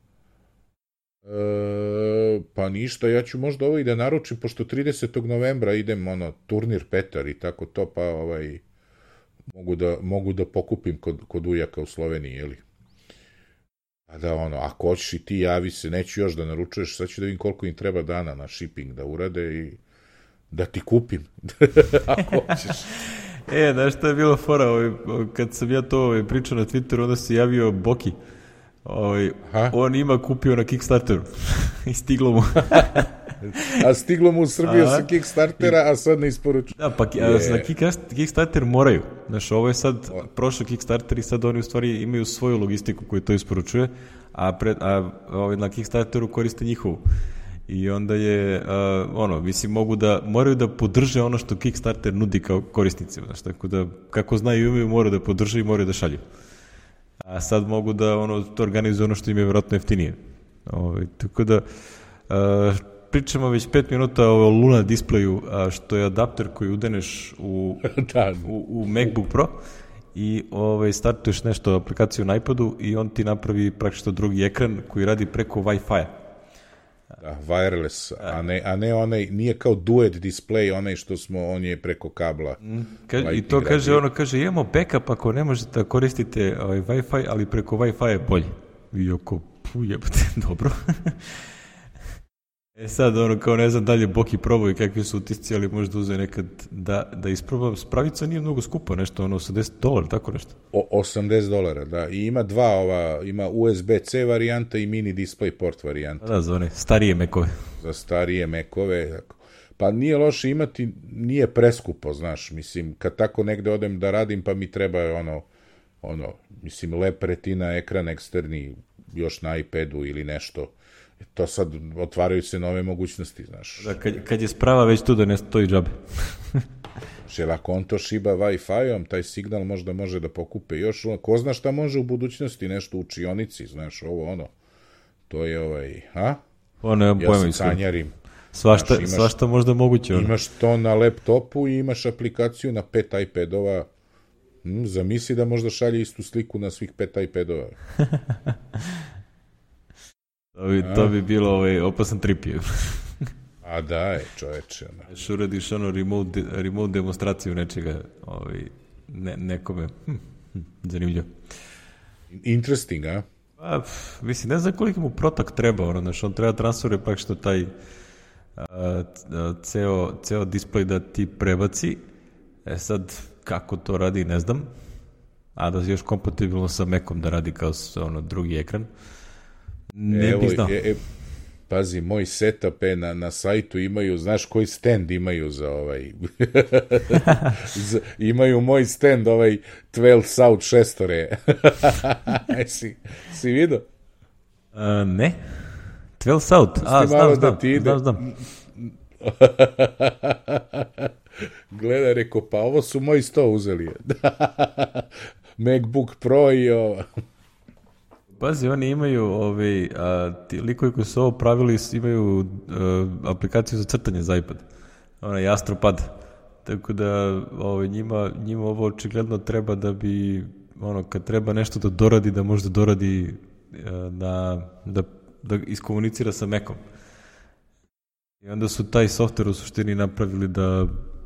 E, pa ništa, ja ću možda ovo i da naručim, pošto tridesetog novembra idem ono, turnir Petar i tako to, pa ovaj, mogu da, mogu da pokupim kod, kod ujaka u Sloveniji, jeli? A da ono, ako hoćeš i ti javi se, neću još da naručuješ, sad ću da vidim koliko im treba dana na shipping da urade i da ti kupim, ako hoćeš. E, znaš šta je bilo fora, ovaj, kad sam ja to ovaj, pričao na Twitteru, onda se javio Boki. Ovaj, on ima kupio na Kickstarteru i stiglo mu. A stiglo mu u Srbiju sa Kickstartera, a sad ne isporučuju. Da, pa yeah. Na Kickstarter moraju. Znaš, ovo je sad prošao Kickstarter i sad oni u stvari imaju svoju logistiku koju to isporučuje, a, pred, a ovaj, na Kickstarteru koriste njihovu. I onda je, a, ono, mislim, mogu da, moraju da podrže ono što Kickstarter nudi kao korisnicima. Znaš, tako da, kako znaju i umiju, moraju da podrže i moraju da šalju. A sad mogu da ono to organizuju ono što im je vjerojatno jeftinije. Ovaj, tako da a, pričamo već pet minuta o Luna displeju, a, što je adapter koji udeneš u, da. u, u MacBook Pro i ovaj, startuješ nešto aplikaciju na iPadu i on ti napravi praktično drugi ekran koji radi preko Wi-Fi-a. Da, wireless, a ne, a ne onaj, nije kao duet display, onaj što smo, on je preko kabla. Mm, ka, I to kaže, ono kaže, imamo backup ako ne možete da koristite ovaj, Wi-Fi, ali preko Wi-Fi je bolje. I oko, pu jebate, dobro. E sad, ono, kao ne znam dalje Boki probao i kakvi su utisci, ali možda uze nekad da, da isprobam. Spravica nije mnogo skupo, nešto, ono, osamdeset dolara, tako nešto. O, osamdeset dolara, da. I ima dva ova, ima U S B C varijanta i mini display port varijanta. Da, za one starije Macove. Za starije Macove, tako. Pa nije loše imati, nije preskupo, znaš, mislim, kad tako negde odem da radim, pa mi treba ono, ono, mislim, lep retina ekran eksterni, još na iPadu ili nešto. To sad otvaraju se nove mogućnosti, znaš. Da, kad, kad je sprava već tu da ne stoji džabe. Žel, ako on to šiba Wi-Fi-om, taj signal možda može da pokupe još, ko zna šta može u budućnosti, nešto u učionici, znaš, ovo ono. To je ovaj, ha? Ono, ja ja se sanjarim. Svašta, znaš, imaš, svašta možda moguće. Ono. Imaš to na laptopu i imaš aplikaciju na pet iPadova. Hm, zamisli da možda šalje istu sliku na svih pet iPadova. To bi, to bi bilo ovaj, opasan trip. A da je, čoveče. Još uradiš ono remote, remote demonstraciju nečega ovaj, ne, nekome. Hm, hm, zanimljivo. Interesting, a? Pa, pff, mislim, ne znam koliko mu protak treba. Ono, znaš, on treba transferuje pak što taj a, a, ceo, ceo display da ti prebaci. E sad, kako to radi, ne znam. A da je još kompatibilno sa Macom da radi kao ono, drugi ekran. Ne Evo, bih znao. E, e, pazi, moj setup je na, na sajtu imaju, znaš koji stand imaju za ovaj, za, imaju moj stand, ovaj dvanaest South šestore. si, si vidio? Uh, ne. dvanaest South, a znam, znam, znam, znam. Gleda, rekao, pa ovo su moji sto uzeli. MacBook Pro i ovo. Pazi, oni imaju, ovaj, a, ti likovi koji su ovo pravili imaju a, aplikaciju za crtanje za iPad. Onaj Astropad. Tako da ovaj, njima, njima ovo očigledno treba da bi, ono, kad treba nešto da doradi, da možda doradi a, na, da, da iskomunicira sa Macom. I onda su taj software u suštini napravili da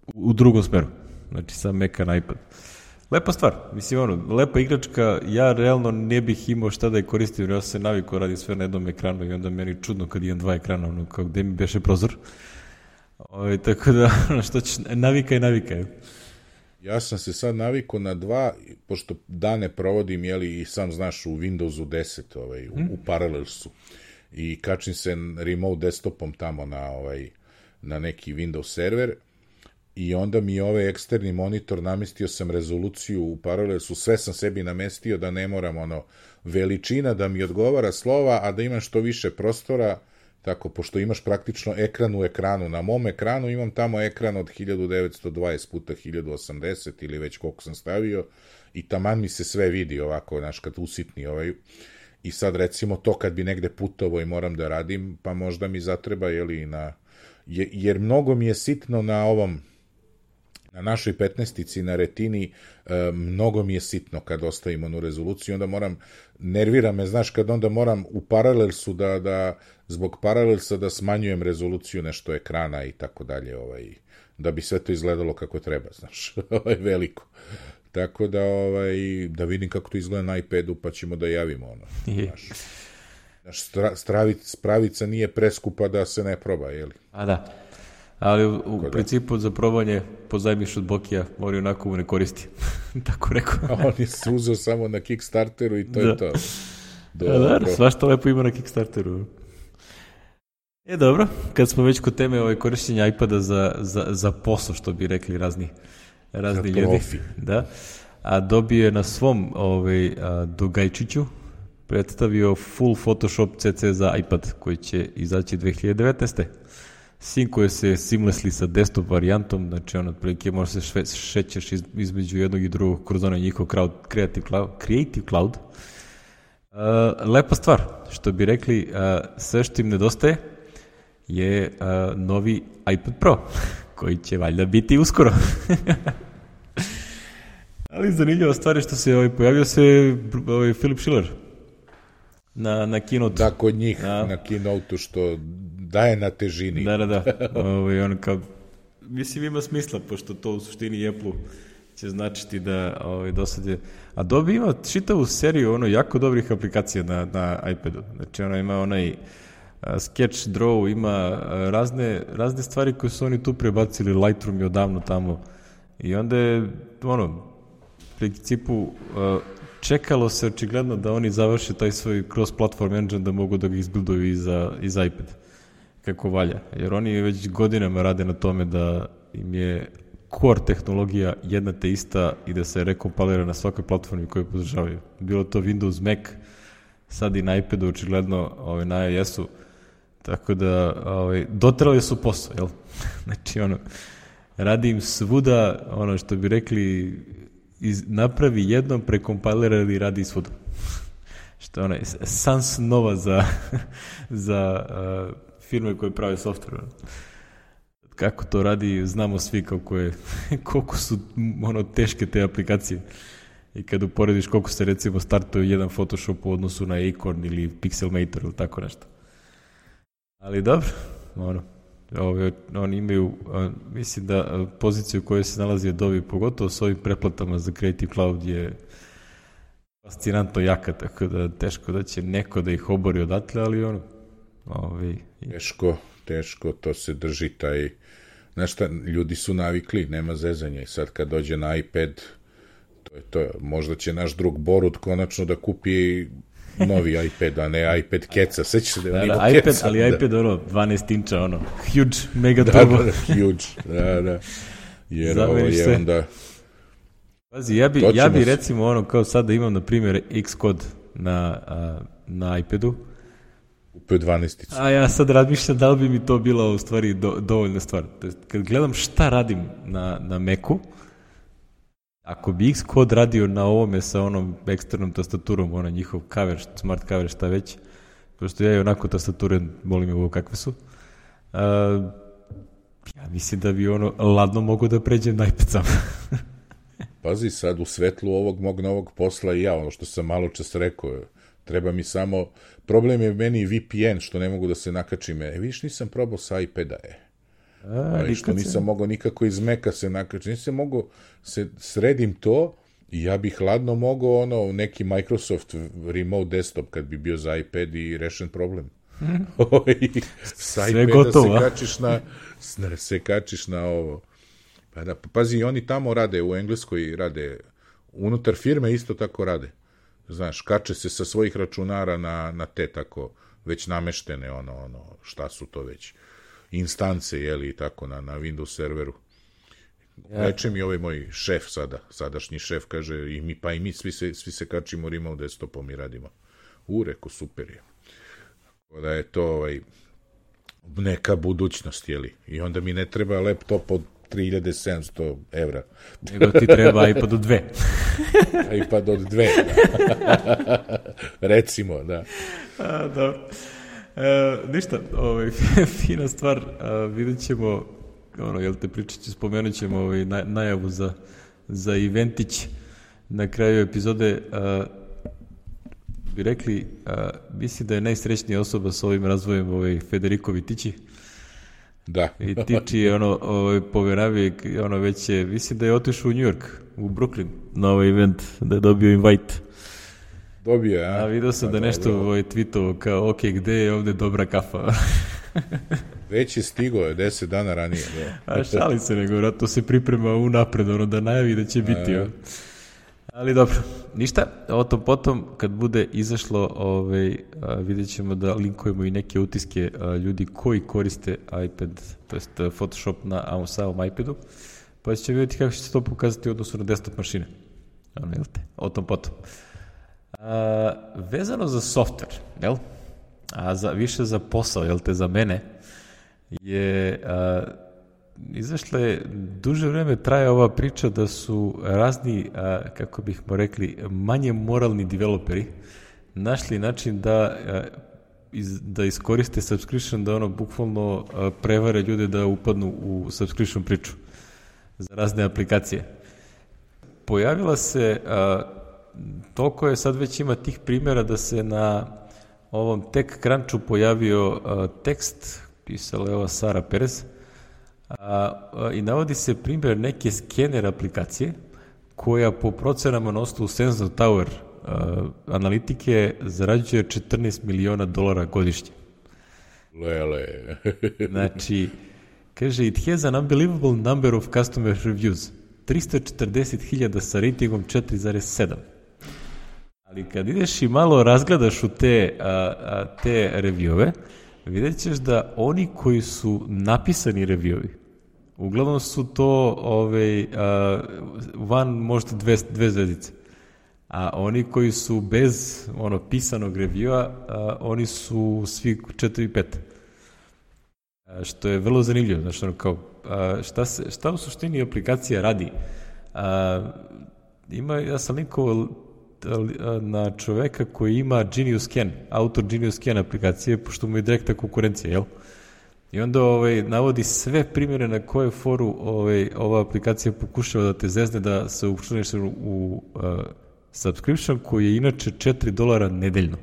u drugom smeru. Znači, sa Maca na iPad. Lepa stvar, mislim, ono, lepa igračka, ja realno ne bih imao šta da je koristim, ja se navikao radi sve na jednom ekranu i onda meni čudno kad imam dva ekrana, ono, kao gde mi beše prozor. O, tako da, ono, što ćeš, navika i navika. Ja sam se sad navikao na dva, pošto dane provodim, jeli, i sam znaš, u Windowsu deset, ovaj, u, hmm. u Parallelsu, i kačim se remote desktopom tamo na, ovaj, na neki Windows server, i onda mi ovaj eksterni monitor, namestio sam rezoluciju u Parallelsu, sve sam sebi namestio da ne moram, ono, veličina da mi odgovara slova, a da imam što više prostora, tako, pošto imaš praktično ekran u ekranu. Na mom ekranu imam tamo ekran od hiljadu devetsto dvadeset puta hiljadu osamdeset ili već koliko sam stavio, i taman mi se sve vidi ovako, znaš, kad usitni ovaj. I sad recimo to kad bi negde putovo i moram da radim, pa možda mi zatreba, jeli, na, jer mnogo mi je sitno na ovom, na našoj petnaestici na retini, e, mnogo mi je sitno kad ostavim onu rezoluciju, onda moram, nervira me, znaš, kad onda moram u Parallelsu da, da zbog Parallelsa da smanjujem rezoluciju nešto ekrana i tako dalje, ovaj, da bi sve to izgledalo kako treba, znaš, ovaj, veliko. Tako da, ovaj, da vidim kako to izgleda na iPadu, pa ćemo da javimo, ono, znaš. Znaš, stra, stravic, spravica nije preskupa da se ne proba, jeli? A da. Ali u, u principu za probanje pozajmiš od Bokija, mori onako mu ne koristi. Tako rekao. A on je se uzeo samo na Kickstarteru i to da. je to. Dobro. Da, da, svašta lepo ima na Kickstarteru. E, dobro, kad smo već kod teme ovaj, korišćenja iPada za, za, za posao, što bi rekli razni, razni ljudi. Da. A dobio je na svom ovaj, a, Dogajčiću predstavio full Photoshop C C za iPad, koji će izaći dve hiljade devetnaeste. Sinkuje se seamlessly sa desktop varijantom, znači on otprilike može se šve, šećeš iz, između jednog i drugog kroz onaj njihov crowd, Creative Cloud. Creative Cloud. Uh, lepa stvar, što bi rekli, uh, sve što im nedostaje je uh, novi iPad Pro, koji će valjda biti uskoro. Ali zanimljiva stvar je što se ovaj, pojavio se ovaj, Philip Schiller na, na keynote. Da, kod njih na, na keynote-u što daje na težini. Da, da, da. Ovo, on kao, mislim, ima smisla, pošto to u suštini Apple će značiti da ovaj, dosad je... A Adobe ima čitavu seriju ono, jako dobrih aplikacija na, na iPadu. Znači, ono ima onaj uh, Sketch Draw, ima uh, razne, razne stvari koje su oni tu prebacili, Lightroom je odavno tamo. I onda je, ono, u principu... Uh, čekalo se očigledno da oni završe taj svoj cross-platform engine da mogu da ga izbilduju i za, i za iPad kako valja. Jer oni već godinama rade na tome da im je core tehnologija jedna te ista i da se rekompilira na svakoj platformi koju podržavaju. Bilo to Windows, Mac, sad i na iPadu očigledno ovaj, na iOS-u. Tako da ovaj, dotrali su posao, jel? Znači ono, radi im svuda, ono što bi rekli, iz, napravi jednom, prekompilera ili radi svuda. Što je onaj sans nova za, za uh, firme koje prave software. Kako to radi, znamo svi kako, je, koliko su ono, teške te aplikacije. I kad uporediš koliko se recimo startuje jedan Photoshop u odnosu na Acorn ili Pixelmator ili tako nešto. Ali dobro, ono, ove, oni imaju, a, mislim da poziciju u kojoj se nalazi Adobe, pogotovo s ovim preplatama za Creative Cloud je fascinantno jaka, tako da teško da će neko da ih obori odatle, ali ono, ove, teško, teško, to se drži taj, znaš šta, ljudi su navikli, nema zezanja i sad kad dođe na iPad, to je to, možda će naš drug Borut konačno da kupi novi iPad, a ne iPad keca, sećaš se da je da, da, iPad, keca, ali da. iPad ono, dvanaest inča, ono, huge, mega da, turbo. Da, huge, da, da, jer ovo je se. Onda... Pazi, ja bi, ja bi recimo ono, kao sad da imam, na primjer, Xcode na, a, na iPadu, u P dvanaest. A ja sad razmišljam da li bi mi to bila u stvari do, dovoljna stvar. Kad gledam šta radim na, na Macu, ako bi Xcode radio na ovome sa onom eksternom tastaturom, ono njihov cover, smart cover, šta već, pošto ja i onako tastature volim ovo kakve su, uh, ja mislim da bi ono ladno mogu da pređem na iPad sam. Pazi, sad u svetlu ovog mog novog posla i ja, ono što sam malo čas rekao, treba mi samo, problem je meni V P N, što ne mogu da se nakačim. E, viš, nisam probao sa iPada, e. A, ali što nisam se... mogao nikako iz Meka se nakačiti. Nisam mogao se sredim to i ja bih hladno mogao ono, neki Microsoft remote desktop kad bi bio za iPad i rešen problem. Mm. Sa sve gotovo. Se kačiš na, se kačiš na ovo. Pa da, pazi, oni tamo rade, u Engleskoj rade, unutar firme isto tako rade. Znaš, kače se sa svojih računara na, na te tako već nameštene, ono, ono, šta su to već, instance, jeli, i tako, na, na Windows serveru. Ja. Reče mi ovaj moj šef sada, sadašnji šef, kaže, i mi, pa i mi svi se, svi se kačimo remote desktopom i radimo. U, reko, super je. Da je to ovaj, neka budućnost, jeli, i onda mi ne treba laptop od tri hiljade sedamsto evra. Nego ti treba iPad od dve. iPad od dve, da. Recimo, da. A, dobro. E, ništa, ovaj, fina stvar, a, vidjet ćemo, ono, jel te pričat ću, spomenut ćemo ovaj, naj, najavu za, za eventić na kraju epizode. A, bi rekli, a, misli da je najsrećnija osoba s ovim razvojem ovaj, Federico Vitici. Da. I Tiči je ono, ovaj, poveravio, ono već je, mislim da je otišao u New York, u Brooklyn, na ovaj event, da je dobio invite. Dobio, a? A vidio sam da nešto ovaj, tweetovo kao, ok, gde je ovde dobra kafa? Već je stigo, deset dana ranije. Da. A šali se nego, vrat, to se priprema unapred, ono, da najavi da će biti. A, ali dobro, ništa, o tom potom, kad bude izašlo, ovaj, vidjet ćemo da linkujemo i neke utiske a, ljudi koji koriste iPad, to jest Photoshop na samom iPadu, pa ćemo vidjeti kako će se to pokazati u odnosu na desktop mašine. Ono, jel te? O tom potom. A, vezano za software, jel? A za, više za posao, jel te, za mene, je... A, izašla je, duže vreme traje ova priča da su razni, a, kako bih mo rekli, manje moralni developeri našli način da, a, iz, da iskoriste subscription, da ono bukvalno a, prevare ljude da upadnu u subscription priču za razne aplikacije. Pojavila se, a, toliko je sad već ima tih primjera da se na ovom TechCrunchu pojavio a, tekst, pisala je ova Sara Perez, A, a, i navodi se primjer neke skener aplikacije koja po procenama na osnovu Sensor Tower a, analitike zarađuje četrnaest miliona dolara godišnje. Lele. Znači, kaže, it has an unbelievable number of customer reviews. tristo četrdeset hiljada sa ratingom četiri zarez sedam. Ali kad ideš i malo razgledaš u te, a, a, te review-ove, vidjet ćeš da oni koji su napisani review-ovi, uglavnom su to ovaj, uh, van možda dve, dve zvezdice. A oni koji su bez ono pisanog reviewa, uh, oni su svi četiri pet. Uh, što je vrlo zanimljivo. Znači, ono, kao, uh, šta, se, šta u suštini aplikacija radi? Uh, ima, ja sam linkovao na čoveka koji ima Genius Scan, autor Genius Scan aplikacije, pošto mu je direktna konkurencija, jel? I onda ovaj, navodi sve primjere na koje foru ovaj, ova aplikacija pokušava da te zezne da se učlaniš u, u uh, subscription koji je inače četiri dolara nedeljno.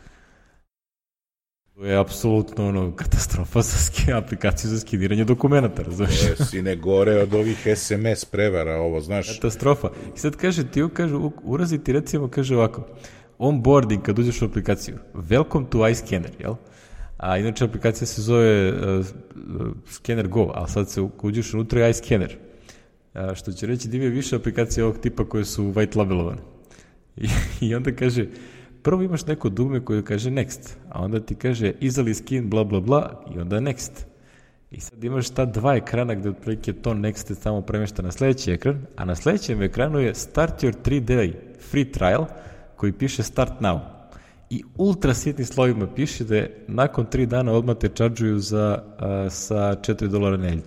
To je apsolutno ono, katastrofa za ske, aplikaciju za skeniranje dokumenta, razumiješ? To je sine gore od ovih es em es prevara, ovo, znaš. Katastrofa. I sad kaže, ti kaže, urazi ti recimo, kaže ovako, onboarding kad uđeš u aplikaciju, welcome to iScanner, jel? A inače aplikacija se zove uh, Scanner Go, a sad se uđeš unutra je iScanner. Uh, što će reći da ima više aplikacija ovog tipa koje su white labelovane. I, i onda kaže, prvo imaš neko dugme koje kaže next, a onda ti kaže easily skin, bla bla bla, i onda next. I sad imaš ta dva ekrana gde otprilike to next je samo premešta na sledeći ekran, a na sledećem ekranu je start your three day free trial koji piše start now. I ultra sitnim slovima piše da je nakon tri dana odmah te čaržuju za, a, sa četiri dolara nedelje.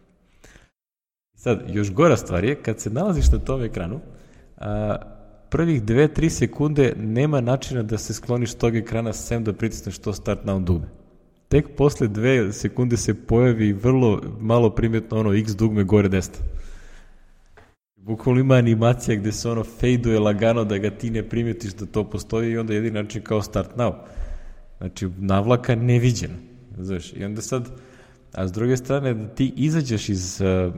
Sad, još gora stvar je, kad se nalaziš na tom ekranu, a, prvih dve do tri sekunde nema načina da se skloniš tog ekrana sem da pritisneš to start now dugme. Tek posle dve sekunde se pojavi vrlo malo primjetno ono X dugme gore desno. Bukvalno ima animacija gde se ono fejduje lagano da ga ti ne primjetiš da to postoji i onda jedini način kao start now. Znači, navlaka neviđena. Znaš, i onda sad a s druge strane da ti izađeš iz... Uh,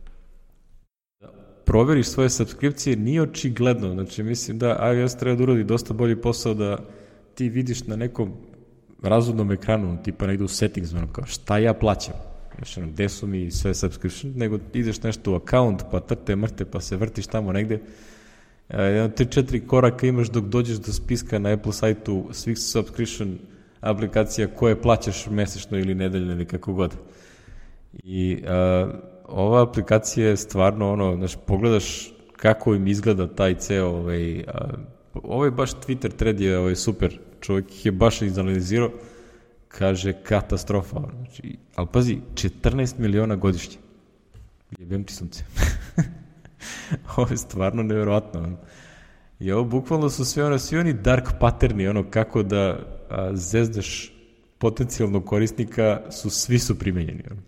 proveriš svoje subskripcije, nije očigledno. Znači, mislim da iOS treba da uradi dosta bolji posao da ti vidiš na nekom razumnom ekranu, tipa negde u settings, ono, kao šta ja plaćam. Znači, ono, gde su mi sve subscription, nego ideš nešto u account, pa trte, mrte, pa se vrtiš tamo negde. Jedan, tri, četiri koraka imaš dok dođeš do spiska na Apple sajtu svih subscription aplikacija koje plaćaš mesečno ili nedeljno ili kako god. I uh, ova aplikacija je stvarno ono, znaš, pogledaš kako im izgleda taj ceo, ovaj, a, ovaj baš Twitter thread je ovaj, super, čovjek ih je baš izanalizirao, kaže katastrofa, znači, ali pazi, četrnaest miliona godišnje, jebem ti sunce. Ovo je stvarno nevjerovatno, ono. I ovo bukvalno su sve ono, svi oni dark patterni, ono, kako da a, zezdaš potencijalnog korisnika, su, svi su primenjeni, ono.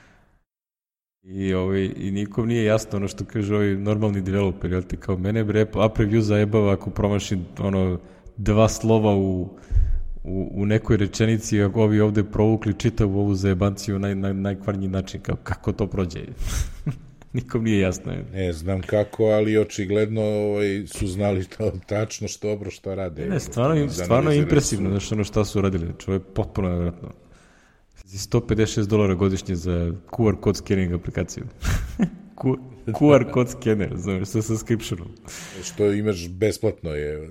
I, ovaj, i nikom nije jasno ono što kaže ovaj normalni developer, jel ti kao mene bre, app review zajebava ako promaši ono dva slova u, u, u nekoj rečenici, ako ovi ovde provukli čitavu ovu zajebanciju na naj, najkvarnji način, kao, kako to prođe? Nikom nije jasno. Je. Ne znam kako, ali očigledno ovaj, su znali to, tačno što dobro što rade. Ne, ne stvarno, stvarno je impresivno, znaš ono šta su radili, znači ovo je potpuno nevjerojatno. sto pedeset šest dolara godišnje za Q R code scanning aplikaciju. Q R code scanner, znaš, sa subscriptionom. Što imaš besplatno je.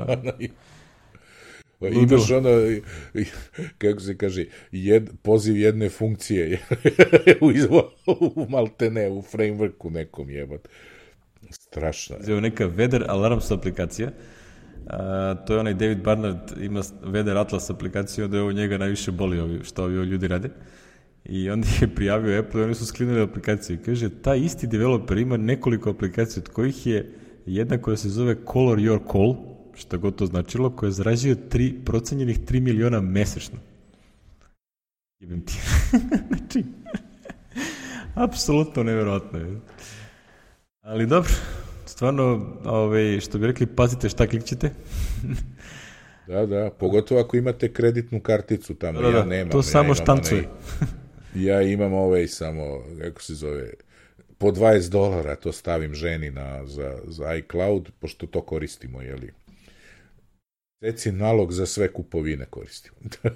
Imaš ono, kako se kaže, jed, poziv jedne funkcije u, u maltene, u frameworku nekom jebat. Strašno. Zove neka Weather Alarms aplikacija. Uh, to je onaj David Barnard, ima Weather Atlas aplikaciju, da je ovo njega najviše boli ovi, što ovi ljudi rade. I onda je prijavio Apple i oni su sklinuli aplikaciju. I kaže, taj isti developer ima nekoliko aplikacija, od kojih je jedna koja se zove Color Your Call, što god to značilo, koja zarađuje tri, procenjenih tri miliona mesečno. Jebim ti. Znači, apsolutno nevjerojatno je. Ali dobro. Stvarno, ovaj, što bi rekli, pazite šta klikćete. Da, da, pogotovo ako imate kreditnu karticu tamo, da, da, ja nemam. To ja samo štancuje. Ja imam ovaj samo, kako se zove, po dvadeset dolara to stavim ženi na, za, za iCloud, pošto to koristimo, jeli. Reci nalog za sve kupovine koristimo.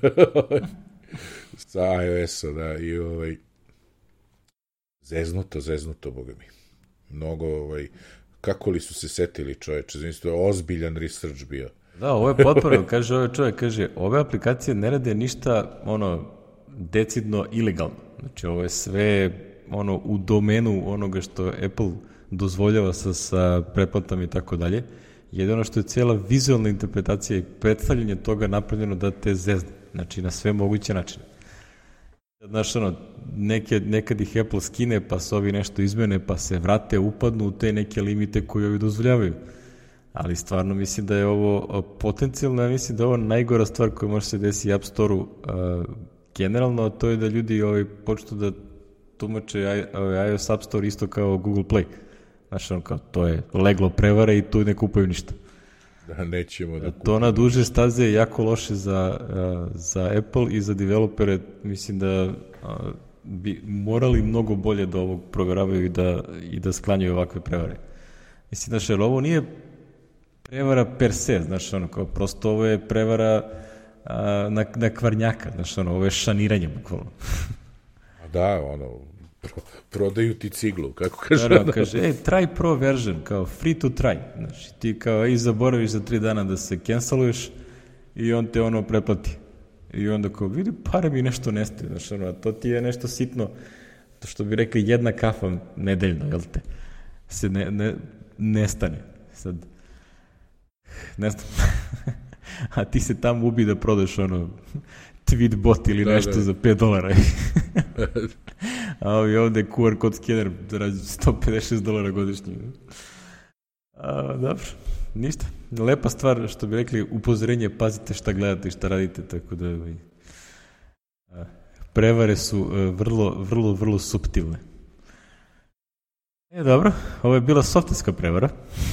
Sa iOS-a, da, i ovaj, zeznuto, zeznuto, boga mi. Mnogo, ovaj, kako li su se setili, čoveče, znači to je ozbiljan research bio. Da, ovo je potpuno, kaže ovaj čovjek, kaže, ove aplikacije ne rade ništa, ono, decidno ilegalno. Znači, ovo je sve, ono, u domenu onoga što Apple dozvoljava sa, sa pretplatama i tako dalje. Jedino što je cijela vizualna interpretacija i predstavljanje toga napravljeno da te zezne. Znači, na sve moguće načine. Znaš, ono, neke, nekad ih Apple skine, pa se ovi nešto izmene, pa se vrate, upadnu u te neke limite koje ovi dozvoljavaju. Ali stvarno mislim da je ovo potencijalno, ja mislim da je ovo najgora stvar koja može se desiti App Store-u uh, generalno, a to je da ljudi ovaj, počnu da tumače iOS App Store isto kao Google Play. Znaš, ono, kao, to je leglo prevare i tu ne kupaju ništa. Da, nećemo da kupaju. To na duže staze je jako loše za, uh, za Apple i za developere. Mislim da uh, bi morali mnogo bolje da ovog proveravaju i da, i da sklanjaju ovakve prevare. Mislim, znaš, jer ovo nije prevara per se, znaš, ono, kao prosto ovo je prevara a, na, na kvarnjaka, znaš, ono, ovo je šaniranje, bukvalno. Da, ono, pro, prodaju ti ciglu, kako kaže. Da, kaže, ej, try pro version, kao free to try, znaš, ti kao, ej, zaboraviš za tri dana da se canceluješ i on te, ono, preplati. I onda kao, vidi, pare mi nešto nestaje, znaš, ono, to ti je nešto sitno, to što bi rekli, jedna kafa nedeljno, jel te, se ne, ne, nestane. Sad, ne znam, a ti se tamo ubi da prodaš ono tweet bot ili da, nešto da. Za pet dolara. A ovi ovde Q R code scanner zarađuje sto pedeset šest dolara godišnje. A, dobro, ništa. Lepa stvar, što bi rekli, upozorenje, pazite šta gledate i šta radite, tako da a, prevare su a, vrlo, vrlo, vrlo suptilne. E, dobro, ovo je bila softverska prevara.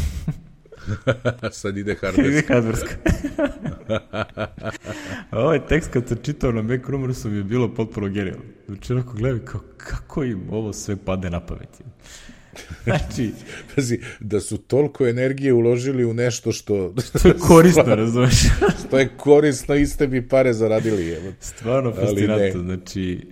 Sad ide hardverska. Ide hardverska. Ovaj tekst kad sam čitao na Mac Rumorsu mi je bilo potpuno genijalno. Znači, onako gledam kao, kako im ovo sve pade na pamet. Znači... Pazi, da su toliko energije uložili u nešto što... Što je korisno, razumeš? Što je korisno, iste bi pare zaradili. Evo. Stvarno fascinantno, znači...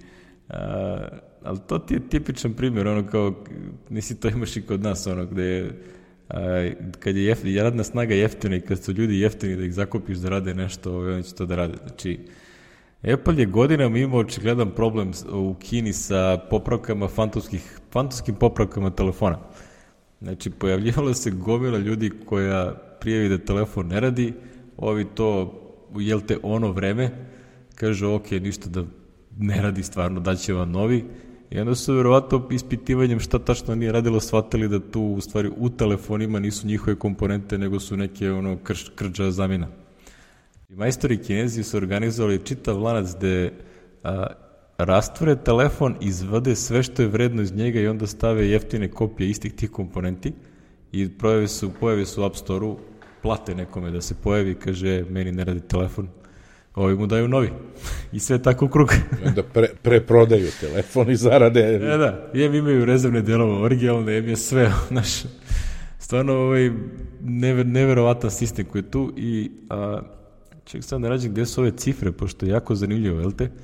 A, ali to ti je tipičan primjer, ono kao, nisi to imaš i kod nas, ono, gde je, a, kad je jeftin, radna snaga jeftina i kad su ljudi jeftini da ih zakupiš da rade nešto, oni će to da rade. Znači, Apple je godinama imao očigledan problem u Kini sa popravkama fantomskih, fantomskim popravkama telefona. Znači, pojavljivala se gomila ljudi koja prijavi da telefon ne radi, ovi to, jel te ono vreme, kaže, ok, ništa da ne radi stvarno, daće vam novi. I onda su verovatno ispitivanjem šta tačno nije radilo shvatili da tu u stvari u telefonima nisu njihove komponente, nego su neke ono krš, krđa zamjena. I majstori Kinezi su organizovali čitav lanac gde a, rastvore telefon, izvade sve što je vredno iz njega i onda stave jeftine kopije istih tih komponenti i pojave su, pojave su u App Store-u, plate nekome da se pojavi, kaže, meni ne radi telefon, ovi mu daju novi. I sve tako u krug. I onda pre, preprodaju telefon i zarade. E da, jem imaju rezervne delove originalne, jem je sve, naš, stvarno ovaj never, neverovatan sistem koji je tu i a, ček sad da rađem gde su ove cifre, pošto je jako zanimljivo, jel te?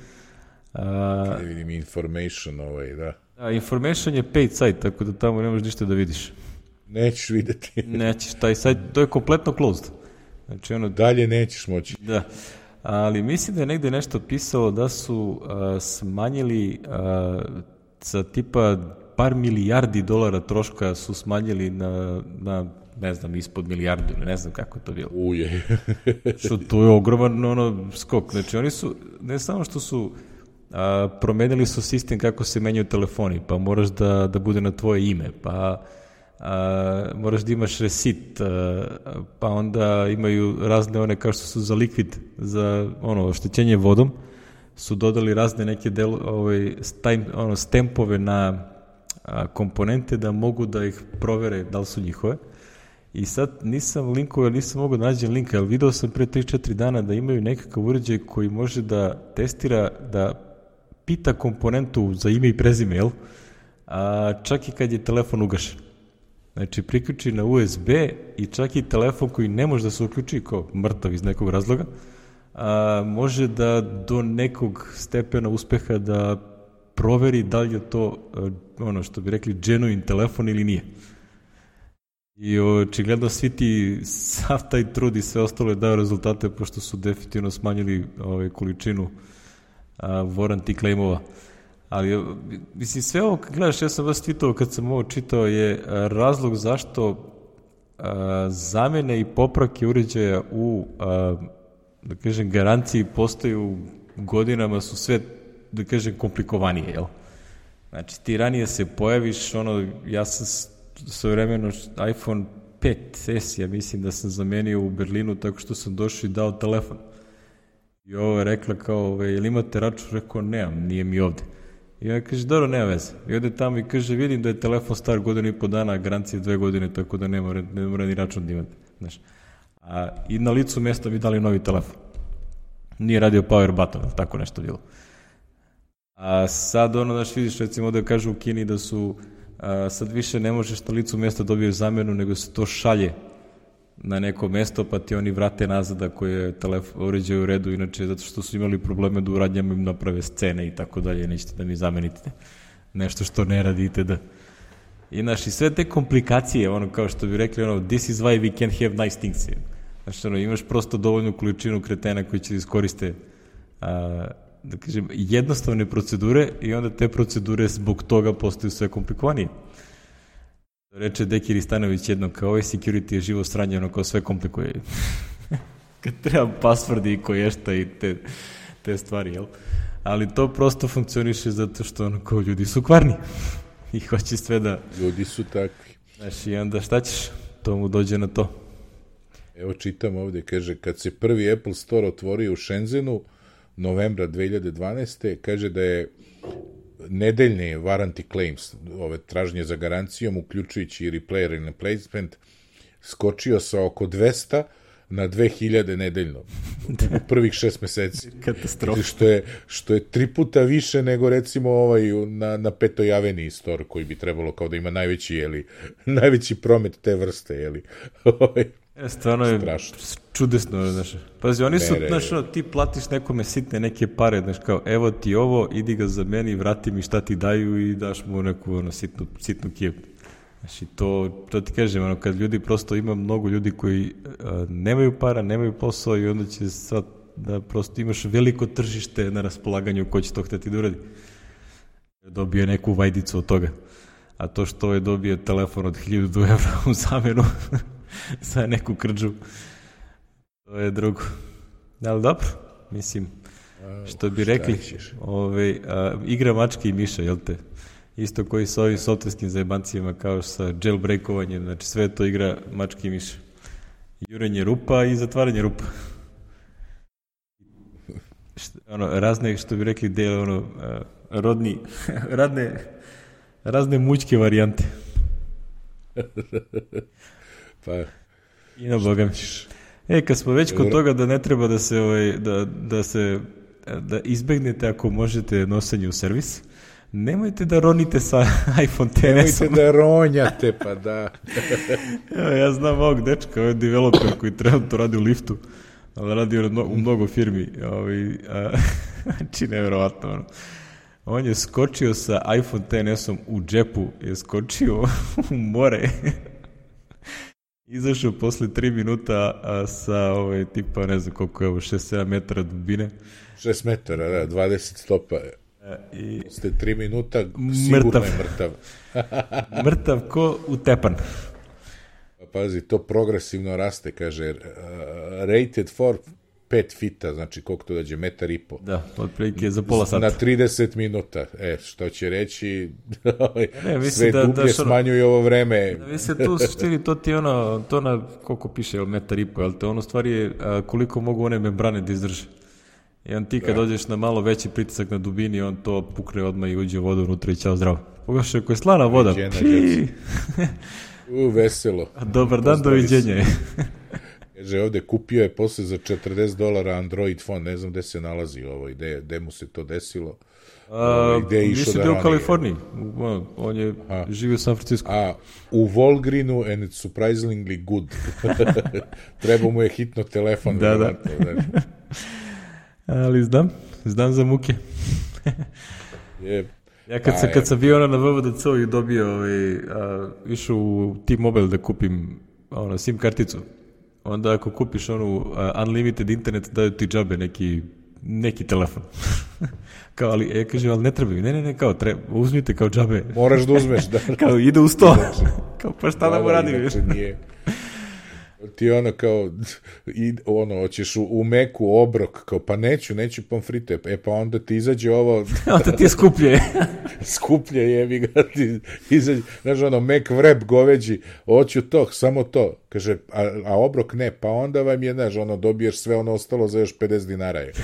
A, ne vidim information ovaj, da. A, information je paid site, tako da tamo ne možeš ništa da vidiš. Nećeš videti. Nećeš, taj sajt, to je kompletno closed. Znači ono... Dalje nećeš moći. Da. Ali mislim da je negde nešto pisalo da su a, smanjili a, sa tipa par milijardi dolara troška su smanjili na, na ne znam, ispod milijardu, ne znam kako je to bilo. Uje. Što to je ogroman ono, skok. Znači oni su, ne samo što su a, promenili su sistem kako se menjaju telefoni, pa moraš da, da bude na tvoje ime, pa a, moraš da imaš resit, a, pa onda imaju razne one kao što su za likvid, za ono, oštećenje vodom, su dodali razne neke del, ovaj, stajn, ono, stempove na a, komponente da mogu da ih provere da li su njihove. I sad nisam linkovao, nisam mogao da nađem linka, ali video sam pre tri četiri dana da imaju nekakav uređaj koji može da testira, da pita komponentu za ime i prezime, jel? A čak i kad je telefon ugašen. Znači, priključi na U S B i čak i telefon koji ne može da se uključi kao mrtav iz nekog razloga, a, može da do nekog stepena uspeha da proveri da li je to, ono što bi rekli, genuine telefon ili nije. I očigledno svi ti, sav taj trud i sve ostalo je dao rezultate, pošto su definitivno smanjili ovaj, količinu a, warranty claimova. Ali, mislim, sve ovo, kad gledaš, ja sam vas tweetao kad sam ovo čitao, je razlog zašto a, zamene i popravke uređaja u, a, da kažem, garanciji postaju godinama su sve, da kažem, komplikovanije, jel? Znači, ti ranije se pojaviš, ono, ja sam svojevremeno iPhone pet es, ja mislim da sam zamenio u Berlinu tako što sam došao i dao telefon. I ovo je rekla kao, ove, jel imate račun? Rekao, nemam, nije mi ovde. I ona kaže, dobro, nema veze. I ode tamo i kaže, vidim da je telefon star godinu i po dana, garancija dve godine, tako da ne mora, ne mora ni račun da imate. Znaš. A, i na licu mesta mi dali novi telefon. Nije radio power button, ali tako nešto bilo. A sad ono, znaš, vidiš, recimo da kažu u Kini da su a, sad više ne možeš na licu mesta dobiješ zamenu, nego se to šalje na neko mesto, pa ti oni vrate nazad ako je telefon uređaj u redu, inače zato što su imali probleme da u radnjama im naprave scene i tako dalje, nećete da mi zamenite nešto što ne radite da. I znaš, i sve te komplikacije, ono kao što bi rekli, ono, this is why we can't have nice things. Znaš, ono, imaš prosto dovoljnu količinu kretena koji će iskoriste a, da kažem, jednostavne procedure i onda te procedure zbog toga postaju sve komplikovanije. Reče Dekir Stanović jedno, kao ovaj security je živo sranje, ono kao sve komplikuje. Kad treba passwordi i koješta i te, te stvari, jel? Ali to prosto funkcioniše zato što ono kao ljudi su kvarni i hoće sve da... Ljudi su takvi. Znaš, i onda šta ćeš? To mu dođe na to. Evo čitam ovdje, kaže, kad se prvi Apple Store otvorio u Shenzhenu, novembra dve hiljade dvanaeste. kaže da je nedeljne warranty claims, ove tražnje za garancijom, uključujući repair and replacement, skočio sa oko dvesta na dve hiljade nedeljno u prvih šest meseci. Katastrofa. Što je, što je tri puta više nego recimo ovaj na, na Petoj Aveniji store koji bi trebalo kao da ima najveći, jeli, najveći promet te vrste, jeli. E, stvarno je strašno. Čudesno, znaš. Pazi, oni su, Mere... znaš, ti platiš nekome sitne neke pare, znaš, kao, evo ti ovo, idi ga za meni, vrati mi šta ti daju i daš mu neku, ono, sitnu, sitnu kijev. Znači, to, to ti kažem, ono, kad ljudi, prosto ima mnogo ljudi koji a, nemaju para, nemaju posao i onda će sad da prosto imaš veliko tržište na raspolaganju ko će to hteti da uradi. Dobio neku vajdicu od toga. A to što je dobio telefon od hiljadu evra u zamenu za neku krđu, to je drugo. Ali dobro, mislim, što bi rekli, ove, a, igra mačke i miša, jel te? Isto koji sa ovim softverskim zajebancijama kao sa jailbreakovanjem, znači sve to igra mačke i miša. Jurenje rupa i zatvaranje rupa. Što, ono, razne, što bi rekli, dele, ono, a, rodni, radne, razne mućke varijante. Pa, i na boga mi. E, kad smo već kod toga da ne treba da se, ovaj, da, da se, da izbegnete ako možete nosenje u servis, nemojte da ronite sa iPhone X. Nemojte da ronjate, pa da. Ja, ja znam ovog dečka, ovaj developer koji trenutno radi u liftu, ali radi u mnogo firmi. Ovaj, a, znači, nevjerovatno. Ono. On je skočio sa iPhone X-om u džepu, je skočio u more. Izašao posle tri minuta a, sa ovaj, tipa, ne znam koliko je ovo, šest sedam metara dubine. šest metara, da, dvadeset stopa. I posle tri minuta sigurno mrtav. je mrtav. Mrtav ko utepan. Pazi, to progresivno raste, kaže, uh, rated for pet fita, znači koliko to dađe, metar i po. Da, otprilike za pola sata. Na trideset minuta. E, što će reći, ne, sve da, dublje da, smanjuju ovo vreme. Da, mislim, tu suštini, to ti ono, to na, koliko piše, jel, metar i po, jel te ono stvari je a, koliko mogu one membrane da izdrže. I on ti kad da. dođeš na malo veći pritisak na dubini, on to pukne odmah i uđe u vodu unutra i ćao zdravo. Pogledaj, ako je slana voda. U, veselo. Dobar dan, doviđenje. Kaže, ovde kupio je posle za četrdeset dolara Android phone, ne znam gde se nalazi ovo, gde, gde mu se to desilo. A, gde je išao da rani. U Kaliforniji, on je a, živio u San Francisco. A, u Volgrinu, and it's surprisingly good. Treba mu je hitno telefon. Da, da. Ali znam, znam za muke. je, ja kad, sam, kad sam bio ono na V V D C-u i dobio, ovaj, a, išao u T-Mobile da kupim ono, SIM karticu, onda ako kupiš onu a, unlimited internet, daju ti džabe neki, neki telefon. Kao, ali, e, kaže, ali ne treba mi, ne, ne, ne, kao, treba, uzmite kao džabe. Moraš da uzmeš, da. Kao, ide uz to. Kao, pa šta da mu radim? Nije. Ti ono kao, i, ono, hoćeš u, u meku obrok, kao, pa neću, neću pomfrite, e pa onda ti izađe ovo... onda ti je skuplje. skuplje je, mi ga ti izađe, znaš, ono, mek vreb goveđi, hoću to, samo to, kaže, a, a obrok ne, pa onda vam je, znaš, ono, dobiješ sve ono ostalo za još pedeset dinara je.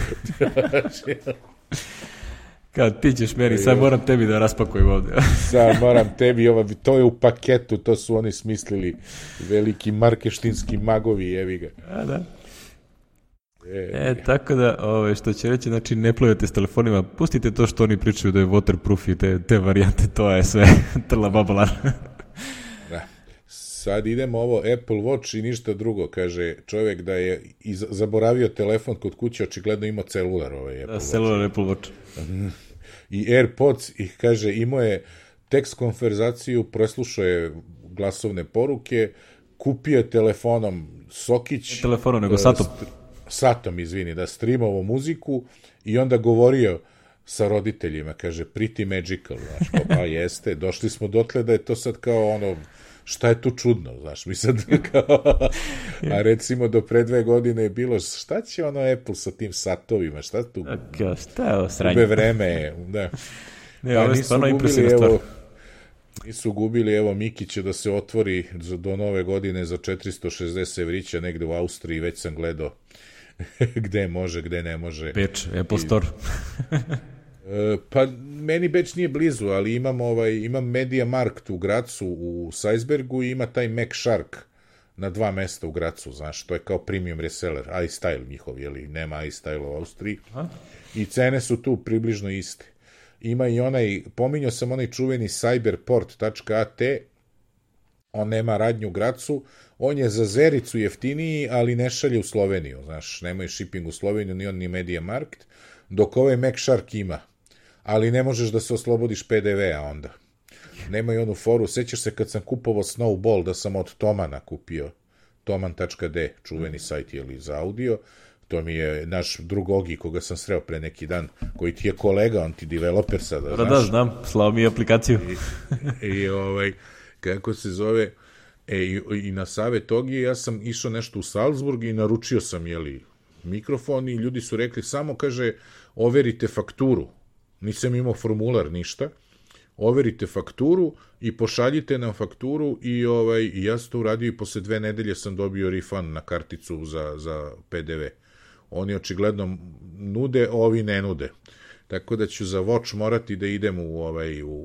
Kao, ti ćeš meni, sad moram tebi da raspakujem ovde. Sad moram tebi, ova, to je u paketu, to su oni smislili, veliki markeštinski magovi, evi ga. A, da. E, e tako da, ove, što će reći, znači, ne plivate s telefonima, pustite to što oni pričaju da je waterproof i te, te varijante, to je sve trla babalar. Da. Sad idemo ovo Apple Watch i ništa drugo, kaže čovjek da je iz, zaboravio telefon kod kuće, očigledno imao celular ovaj Apple da, Watch. Celular Apple Watch. I AirPods, i kaže, imao je tekst konverzaciju, preslušao je glasovne poruke, kupio je telefonom sokić. Ne telefonom, nego satom. St- satom, izvini, da streamovao muziku i onda govorio sa roditeljima, kaže, pretty magical, znaš, pa jeste, došli smo dotle da je to sad kao ono, šta je tu čudno, znaš, mi sad kao, a recimo do pre dve godine je bilo, šta će ono Apple sa tim satovima, šta tu, okay, šta je ovo sranje? Ube vreme, da. Ne, pa nisu gubili, evo, nisu gubili, evo, Miki će da se otvori do nove godine za četiristo šezdeset evrića negde u Austriji, već sam gledao gde može, gde ne može. Beč, Apple I, Store. Pa meni Beč nije blizu, ali imam ovaj imam Media Markt u Gracu u Sajsbergu i ima taj Mac Shark na dva mesta u Gracu, znaš, to je kao premium reseller, iStyle njihov, jeli, nema iStyle u Austriji. Aha. I cene su tu približno iste. Ima i onaj, pominjao sam onaj čuveni cyberport tačka a te, on nema radnju u Gracu, on je za zericu jeftiniji, ali ne šalje u Sloveniju, znaš, nema i shipping u Sloveniju, ni on ni MediaMarkt, dok ovaj MacShark ima, ali ne možeš da se oslobodiš pe de vea onda. Nema i onu foru, sećaš se kad sam kupovao Snowball, da sam od Tomana kupio, toman tačka de, čuveni sajt jeli, za audio, to mi je naš drug Ogi, koga sam sreo pre neki dan, koji ti je kolega, on ti developer sada, da, znaš. Da, znam, slao mi aplikaciju. I, i ovaj, kako se zove, e, i, i na savet Ogi, ja sam išao nešto u Salzburg i naručio sam, jeli, mikrofon i ljudi su rekli, samo, kaže, overite fakturu, nisam imao formular, ništa, overite fakturu i pošaljite nam fakturu i ovaj, i ja sam to uradio i posle dve nedelje sam dobio refund na karticu za, za pe de ve. Oni očigledno nude, ovi ne nude. Tako da ću za Watch morati da idem u ovaj u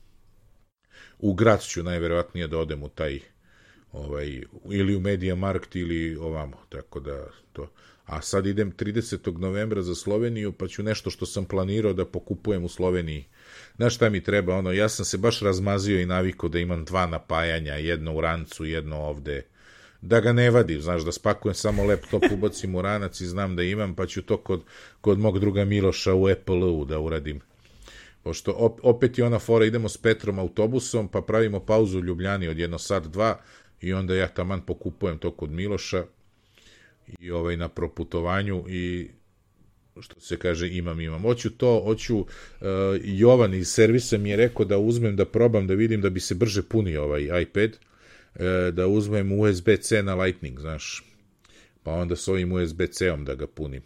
u grad ću najverovatnije da odem u taj ovaj ili u MediaMarkt ili ovamo, tako da to. A sad idem tridesetog novembra za Sloveniju, pa ću nešto što sam planirao da pokupujem u Sloveniji. Znaš šta mi treba, ono, ja sam se baš razmazio i navikao da imam dva napajanja, jedno u rancu, jedno ovde, da ga ne vadim, znaš, da spakujem samo laptop, ubacim u ranac i znam da imam, pa ću to kod, kod mog druga Miloša u Apple-u da uradim. Pošto op, opet je ona fora, idemo s Petrom autobusom, pa pravimo pauzu u Ljubljani od jedno sat, dva, i onda ja taman pokupujem to kod Miloša i ovaj na proputovanju i što se kaže imam, imam. Hoću to, hoću, uh, Jovan iz servisa mi je rekao da uzmem, da probam, da vidim da bi se brže punio ovaj iPad, uh, da uzmem u es be ce na Lightning, znaš, pa onda s ovim u es be ce-om da ga punim.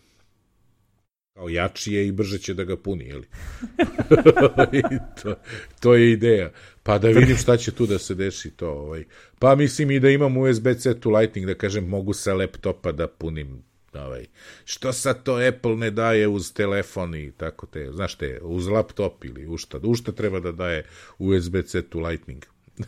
Kao jači je i brže će da ga puni, jeli? to, to je ideja. Pa da vidim šta će tu da se deši to. Ovaj. Pa mislim i da imam u es be ce tu Lightning, da kažem, mogu sa laptopa da punim. Ovaj. Što sad to Apple ne daje uz telefon i tako te, znaš te, uz laptop ili u šta, u šta treba da daje u es be ce tu Lightning.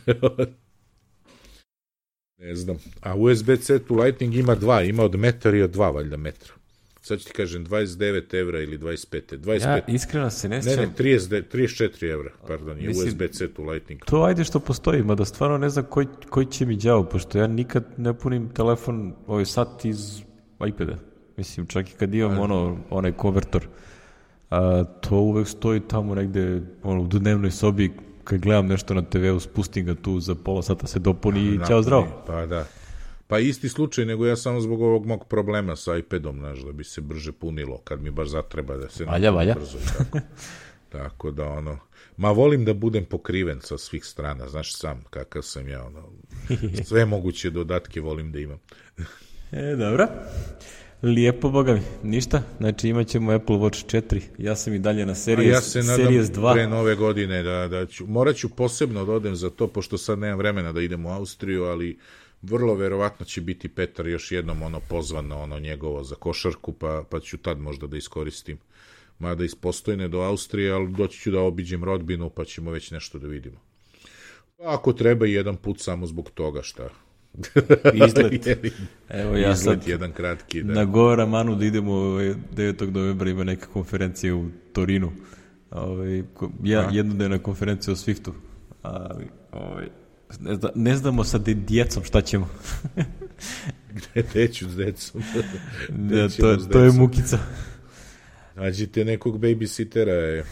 Ne znam. A u es be ce tu Lightning ima dva, ima od metra i od dva, valjda metra. Sad ću ti kažem, dvadeset devet evra ili dvadeset pet. dvadeset pet. Ja iskreno se ne sjećam. Ne, ne, trideset, trideset četiri evra, pardon, je mislim, u es be ce tu Lightning. To ajde što postoji, mada stvarno ne znam koji, koji će mi đavo, pošto ja nikad ne punim telefon, ovaj sat iz iPada. Mislim, čak i kad imam ono, onaj konvertor, a, to uvek stoji tamo negde ono, u dnevnoj sobi, kad gledam nešto na te veu, spustim ga tu za pola sata, se dopuni i ćao zdravo. Pa da. Pa isti slučaj, nego ja samo zbog ovog mog problema sa iPadom, znaš, da bi se brže punilo, kad mi baš zatreba da se valja, valja. Brzo. Tako. Tako da, ono, ma volim da budem pokriven sa svih strana, znaš sam kakav sam ja, ono, sve moguće dodatke volim da imam. E, dobro. Lijepo, boga mi. Ništa, znači imat ćemo Apple Watch četiri. Ja sam i dalje na Series, ja se nadam dva. Pre nove godine da, da ću, morat ću posebno da odem za to, pošto sad nemam vremena da idem u Austriju, ali vrlo verovatno će biti Petar još jednom ono pozvano ono njegovo za košarku, pa, pa ću tad možda da iskoristim. Mada iz Postojne do Austrije, ali doći ću da obiđem rodbinu, pa ćemo već nešto da vidimo. Pa ako treba i jedan put samo zbog toga, šta? Izlet. Evo ja Izlet sad jedan kratki, da. Nagovaram Manu da idemo devetog novembra, ima neka konferencija u Torinu. Ovaj, ja, jednodnevna konferencija o Swiftu. Ali, ovaj, Ne, zna, ne znamo sa djecom šta ćemo. Gde teću s decom? Da, to, to je mukica. Nađite nekog babysitera.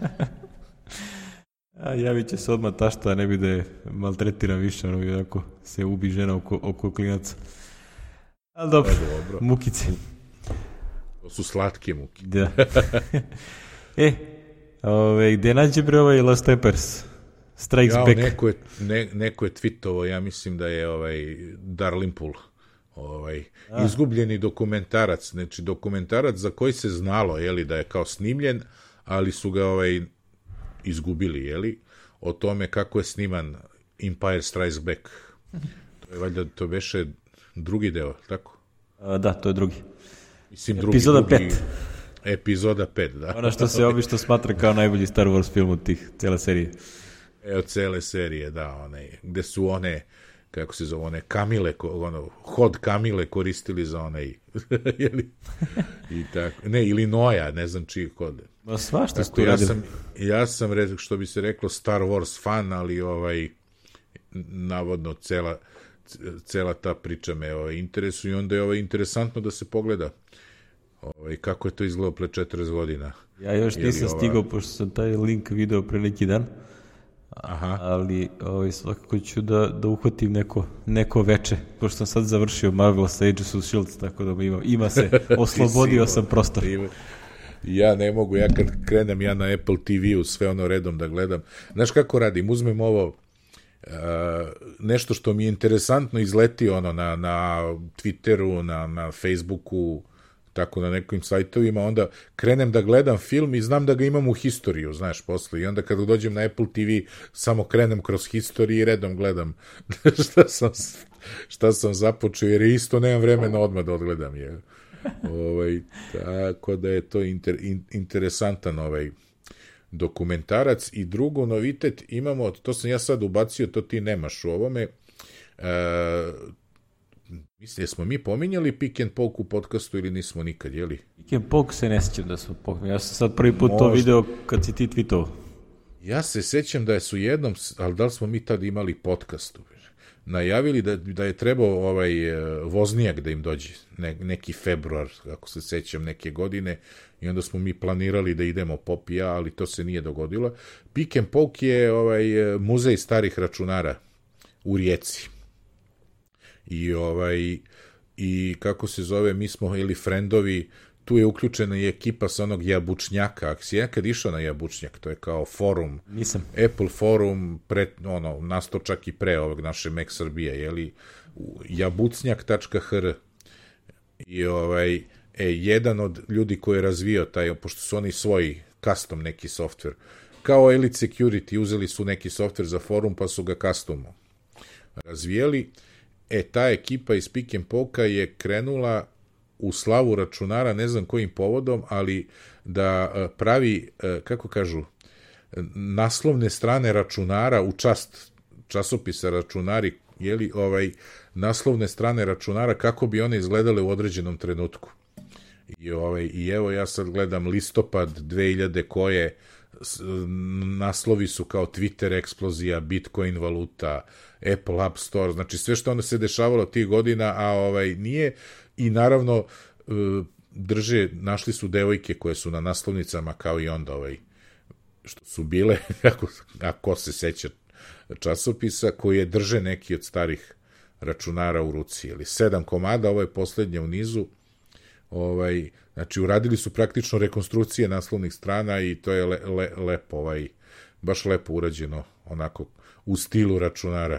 A javit će se odmah tašta, ne bi da je maltretiran više, ono bi ako se ubi žena oko, oko klinaca. Ali dobro, dobro, mukice. To su slatke muke. Da. e, ove, gde nađe bre ovaj Last Steppers? Strikes ja, back. Neko je, ne, neko je tweetovao, ja mislim da je ovaj Darlimpul, ovaj, izgubljeni dokumentarac, znači dokumentarac za koji se znalo, jeli, da je kao snimljen, ali su ga ovaj, izgubili, jeli, o tome kako je sniman Empire Strikes Back. To je valjda, to beše drugi deo, tako? A, da, to je drugi. Mislim, drugi, epizoda drugi, pet. Epizoda pet, da. Ono što se obično smatra kao najbolji Star Wars film od tih, cijela serije. E, od cele serije, da, one, gde su one, kako se zove, one kamile, ono, hod kamile koristili za onaj, jeli, i tako, ne, ili Noja, ne znam čiji hod. Ma svašta tako, ja sam, ja sam, što bi se reklo, Star Wars fan, ali ovaj, navodno, cela, cela ta priča me ovaj, interesuje i onda je ovaj, interesantno da se pogleda ovaj, kako je to izgledalo pre četrdeset godina. Ja još nisam ova... stigao, pošto sam taj link video pre neki dan. Aha. Ali ovaj, svakako ću da, da uhvatim neko, neko veče, pošto sam sad završio Marvel's Agents of S H I E L D, tako da ima, ima se, oslobodio sam prostor. Ja ne mogu, ja kad krenem ja na Apple T V-u sve ono redom da gledam. Znaš kako radim? Uzmem ovo uh, nešto što mi je interesantno izleti ono na, na Twitteru, na, na Facebooku, tako na nekim sajtovima, onda krenem da gledam film i znam da ga imam u historiju, znaš, posle. I onda kada dođem na Apple T V, samo krenem kroz historiju i redom gledam šta sam, šta sam započeo, jer isto nemam vremena odmah da odgledam. Je. Ovaj, tako da je to inter, in, interesantan ovaj dokumentarac. I drugo novitet imamo, to sam ja sad ubacio, to ti nemaš u ovome, e, mislim, jesmo mi pominjali Pick and Poke u podcastu ili nismo nikad, jeli? Pick and Poke se ne sjećam da smo pominjali. Ja sam sad prvi put Možda. to video kad si ti tweetovao. Ja se sjećam da su jednom, ali da li smo mi tad imali podcast, najavili da, da je trebao ovaj voznijak da im dođe, ne, neki februar, ako se sjećam, neke godine, i onda smo mi planirali da idemo Pop i ja, ali to se nije dogodilo. Pick and Poke je ovaj muzej starih računara u Rijeci. I ovaj i kako se zove, mi smo ili frendovi, tu je uključena i ekipa sa onog Jabučnjaka. Ako si nekad išao na Jabučnjak, to je kao forum, nisam. Apple forum, pre, ono, nasto čak i pre ovog naše Mac Srbije, jeli, jabucnjak tačka h r. I ovaj, e, jedan od ljudi koji je razvio taj, pošto su oni svoji custom neki software, kao Elite Security, uzeli su neki software za forum, pa su ga custom razvijeli. E, ta ekipa iz Pick and Poke je krenula u slavu računara, ne znam kojim povodom, ali da pravi, kako kažu, naslovne strane računara u čast časopisa računari, jeli, ovaj, naslovne strane računara kako bi one izgledale u određenom trenutku. I, ovaj, i evo ja sad gledam listopad dve hiljade koje, naslovi su kao Twitter eksplozija, Bitcoin valuta, Apple App Store, znači sve što onda se dešavalo tih godina, a ovaj nije, i naravno drže, našli su devojke koje su na naslovnicama kao i onda ovaj, što su bile, ako, ako se seća časopisa, koje drže neki od starih računara u ruci, ili sedam komada, ovo je poslednje u nizu, ovaj, znači uradili su praktično rekonstrukcije naslovnih strana i to je le, le, lepo, ovaj, baš lepo urađeno, onako, u stilu računara.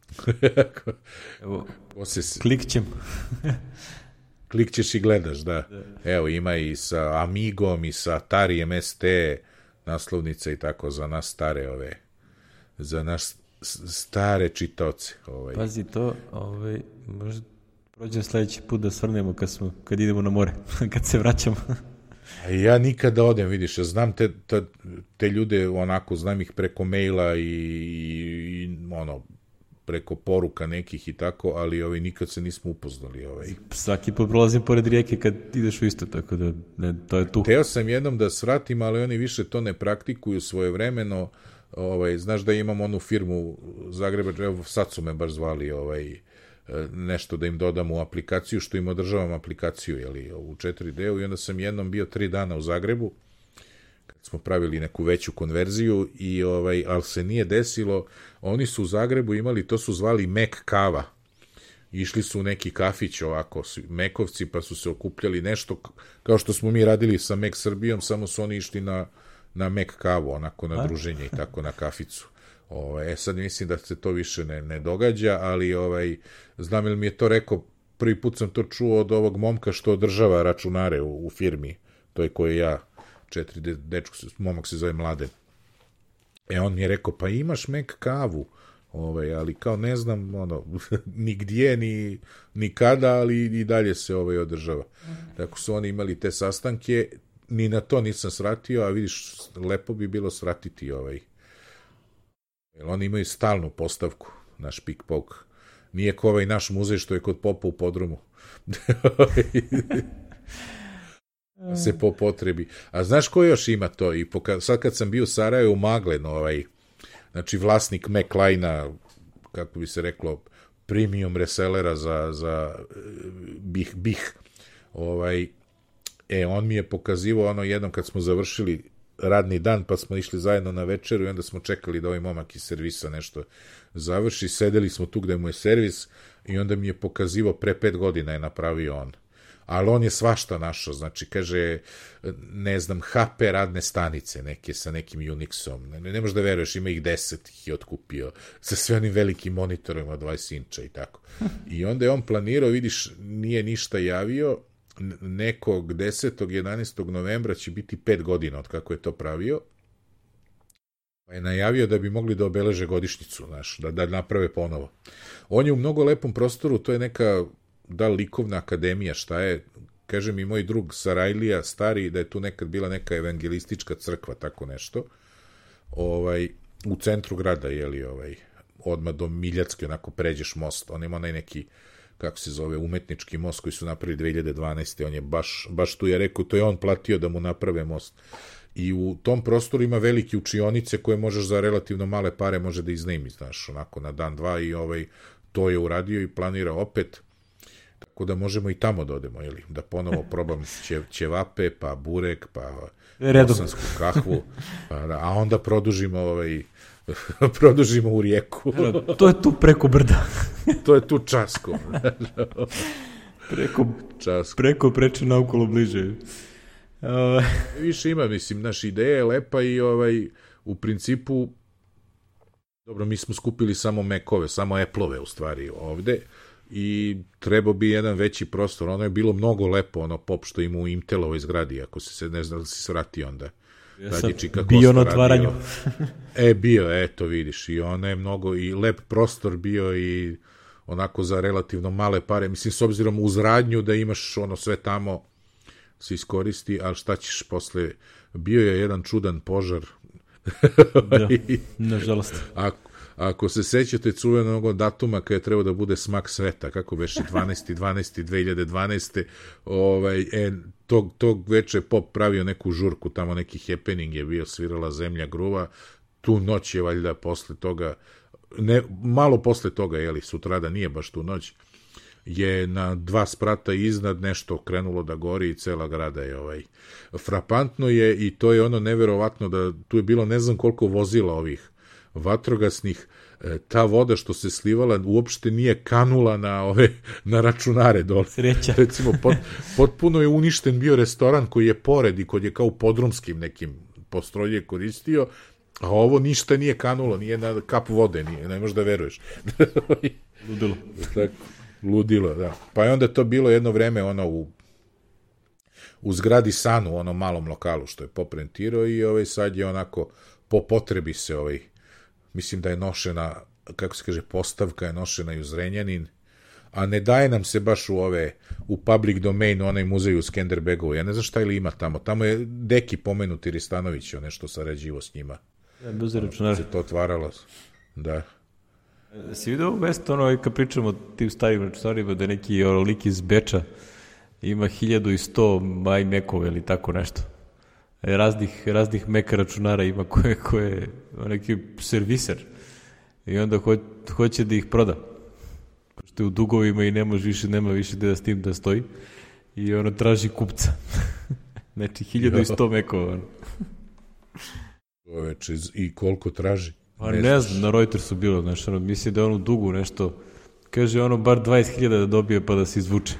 Evo, klikćem. Klikćeš i gledaš, da. Evo, ima i sa Amigom i sa Atarijem S T naslovnice i tako za nas stare ove, za nas stare čitaoce. Ovaj. Pazi to, ovaj, možda prođem sledeći put da svrnemo kad, smo, kad idemo na more, kad se vraćamo. A ja nikada odem, vidiš, ja znam te, te, te ljude, onako, znam ih preko maila i, i, i ono, preko poruka nekih i tako, ali ovaj, nikad se nismo upoznali. Ovaj. Svaki put prolazim pored rijeke kad ideš u isto, tako da ne, to je tu. Teo sam jednom da svratim, ali oni više to ne praktikuju svojevremeno. Ovaj, znaš da imam onu firmu Zagreba, evo sad su me baš zvali ovaj, nešto da im dodam u aplikaciju, što im održavam aplikaciju, jeli, u četiri D-u, i onda sam jednom bio tri dana u Zagrebu, kad smo pravili neku veću konverziju, i ovaj, ali se nije desilo, oni su u Zagrebu imali, to su zvali Mac kava, išli su u neki kafić ovako, Mekovci, pa su se okupljali nešto, kao što smo mi radili sa Mac Srbijom, samo su oni išli na, na Mac kavu, onako na druženje i tako na kaficu. Ovaj, e sad mislim da se to više ne, ne događa, ali ovaj, znam ili mi je to rekao, prvi put sam to čuo od ovog momka što održava računare u, u firmi, to je koje ja, četiri D, dečko, momak se zove Mladen. E on mi je rekao, pa imaš Mac kavu, ovaj, ali kao ne znam, ono, ni gdje, ni, ni kada, ali i dalje se ovaj održava. Tako su oni imali te sastanke, ni na to nisam svratio, a vidiš, lepo bi bilo svratiti ovaj. Jer oni imaju stalnu postavku, naš Pick Poke. nije kao ovaj naš muzej što je kod popa u podrumu. Se po potrebi. A znaš ko još ima to? I poka- sad kad sam bio u Sarajevu u Maglen, ovaj, znači vlasnik McLeana, kako bi se reklo, premium resellera za, za bih, bih. Ovaj, e, on mi je pokazivao ono jednom kad smo završili radni dan, pa smo išli zajedno na večeru i onda smo čekali da ovaj momak iz servisa nešto završi. Sedeli smo tu gde mu je servis i onda mi je pokazivao pre pet godina je napravio on. Ali on je svašta našao, znači, kaže, ne znam, H P radne stanice neke sa nekim Unixom, ne, ne možeš da veruješ, ima ih deset ih je otkupio, sa sve onim velikim monitorima dvadeset inča i tako. I onda je on planirao, vidiš, nije ništa javio, nekog desetog jedanaestog novembra će biti pet godina od kako je to pravio, pa je najavio da bi mogli da obeleže godišnjicu, znaš, da, da naprave ponovo. On je u mnogo lepom prostoru, to je neka da likovna akademija, šta je, kaže mi moj drug Sarajlija, stari, da je tu nekad bila neka evangelistička crkva, tako nešto, ovaj, u centru grada, jeli, ovaj, odmah do Miljacke, onako pređeš most, on ima onaj neki, kako se zove, umetnički most koji su napravili dve hiljade dvanaeste. On je baš, baš tu je rekao, to je on platio da mu naprave most. I u tom prostoru ima velike učionice koje možeš za relativno male pare može da iznajmi, znaš, onako na dan, dva i ovaj, to je uradio i planira opet. Tako da možemo i tamo da odemo, ili da ponovo probam će, ćevape, pa burek, pa bosansku kahvu, pa, a onda produžimo ovaj, produžimo u rijeku. To je tu preko brda. To je tu Časko. preko, Časko. Preko preče naokolo bliže. Uh... Više ima, mislim, naša ideja je lepa i ovaj, u principu, dobro, mi smo skupili samo Mac-ove, samo Apple-ove u stvari ovde, i trebao bi jedan veći prostor. Ono je bilo mnogo lepo, ono pop što ima u Intelovoj zgradi, ako se, se ne zna da si svrati onda. Ja sam bio na otvaranju. E, bio, eto vidiš, i ono je mnogo, i lep prostor bio i onako za relativno male pare, mislim, s obzirom uz radnju da imaš ono sve tamo se iskoristi, ali šta ćeš posle, bio je jedan čudan požar. Da, nažalost. Ako Ako se sećate čuvenog datuma kada je trebao da bude smak sveta, kako beše dvanaesti decembar dve hiljade dvanaeste. Ovaj, e, tog, tog veče pop pravio neku žurku, tamo neki happening je bio, svirala Zemlja gruva, tu noć je valjda posle toga, ne, malo posle toga, jeli, sutrada, nije baš tu noć, je na dva sprata iznad nešto krenulo da gori i cela grada je ovaj. Frapantno je i to je ono neverovatno da tu je bilo ne znam koliko vozila ovih vatrogasnih, ta voda što se slivala uopšte nije kanula na ove na računare dole. Sreća. Recimo, pot, potpuno je uništen bio restoran koji je pored i kod je kao u podrumskim nekim postrojje koristio, a ovo ništa nije kanulo, nije na kap vode, nije, ne možeš da veruješ. Ludilo. Tako, ludilo, da. Pa je onda to bilo jedno vreme ono u u zgradi Sanu, u onom malom lokalu što je poprentirao i ovaj sad je onako po potrebi se ovaj, mislim da je nošena, kako se kaže, postavka je nošena i u Zrenjanin, a ne daje nam se baš u ove, u public domain, onaj muzej u Skenderbegovu. Ja ne znam šta ili ima tamo. Tamo je Deki pomenuti Ristanović, on nešto sarađivo s njima. Ja, bez računara. Se to otvaralo. Da. Si vidio ovo mesto, ono, kad pričamo o tim starim računarima, da neki lik iz Beča ima hiljadu i sto iMac-ove ili tako nešto. Raznih, raznih Mac računara ima koje, koje neki serviser i onda ho, hoće da ih proda. Pošto je u dugovima i ne može više, nema više da s tim da stoji i ono traži kupca. Znači, hiljadu i sto Mac-ova. Oveče, i koliko traži? Pa ne, ne znam, na Reutersu bilo, znaš, ono, misli da je ono dugu nešto, kaže ono bar dvadeset hiljada da dobije pa da se izvuče.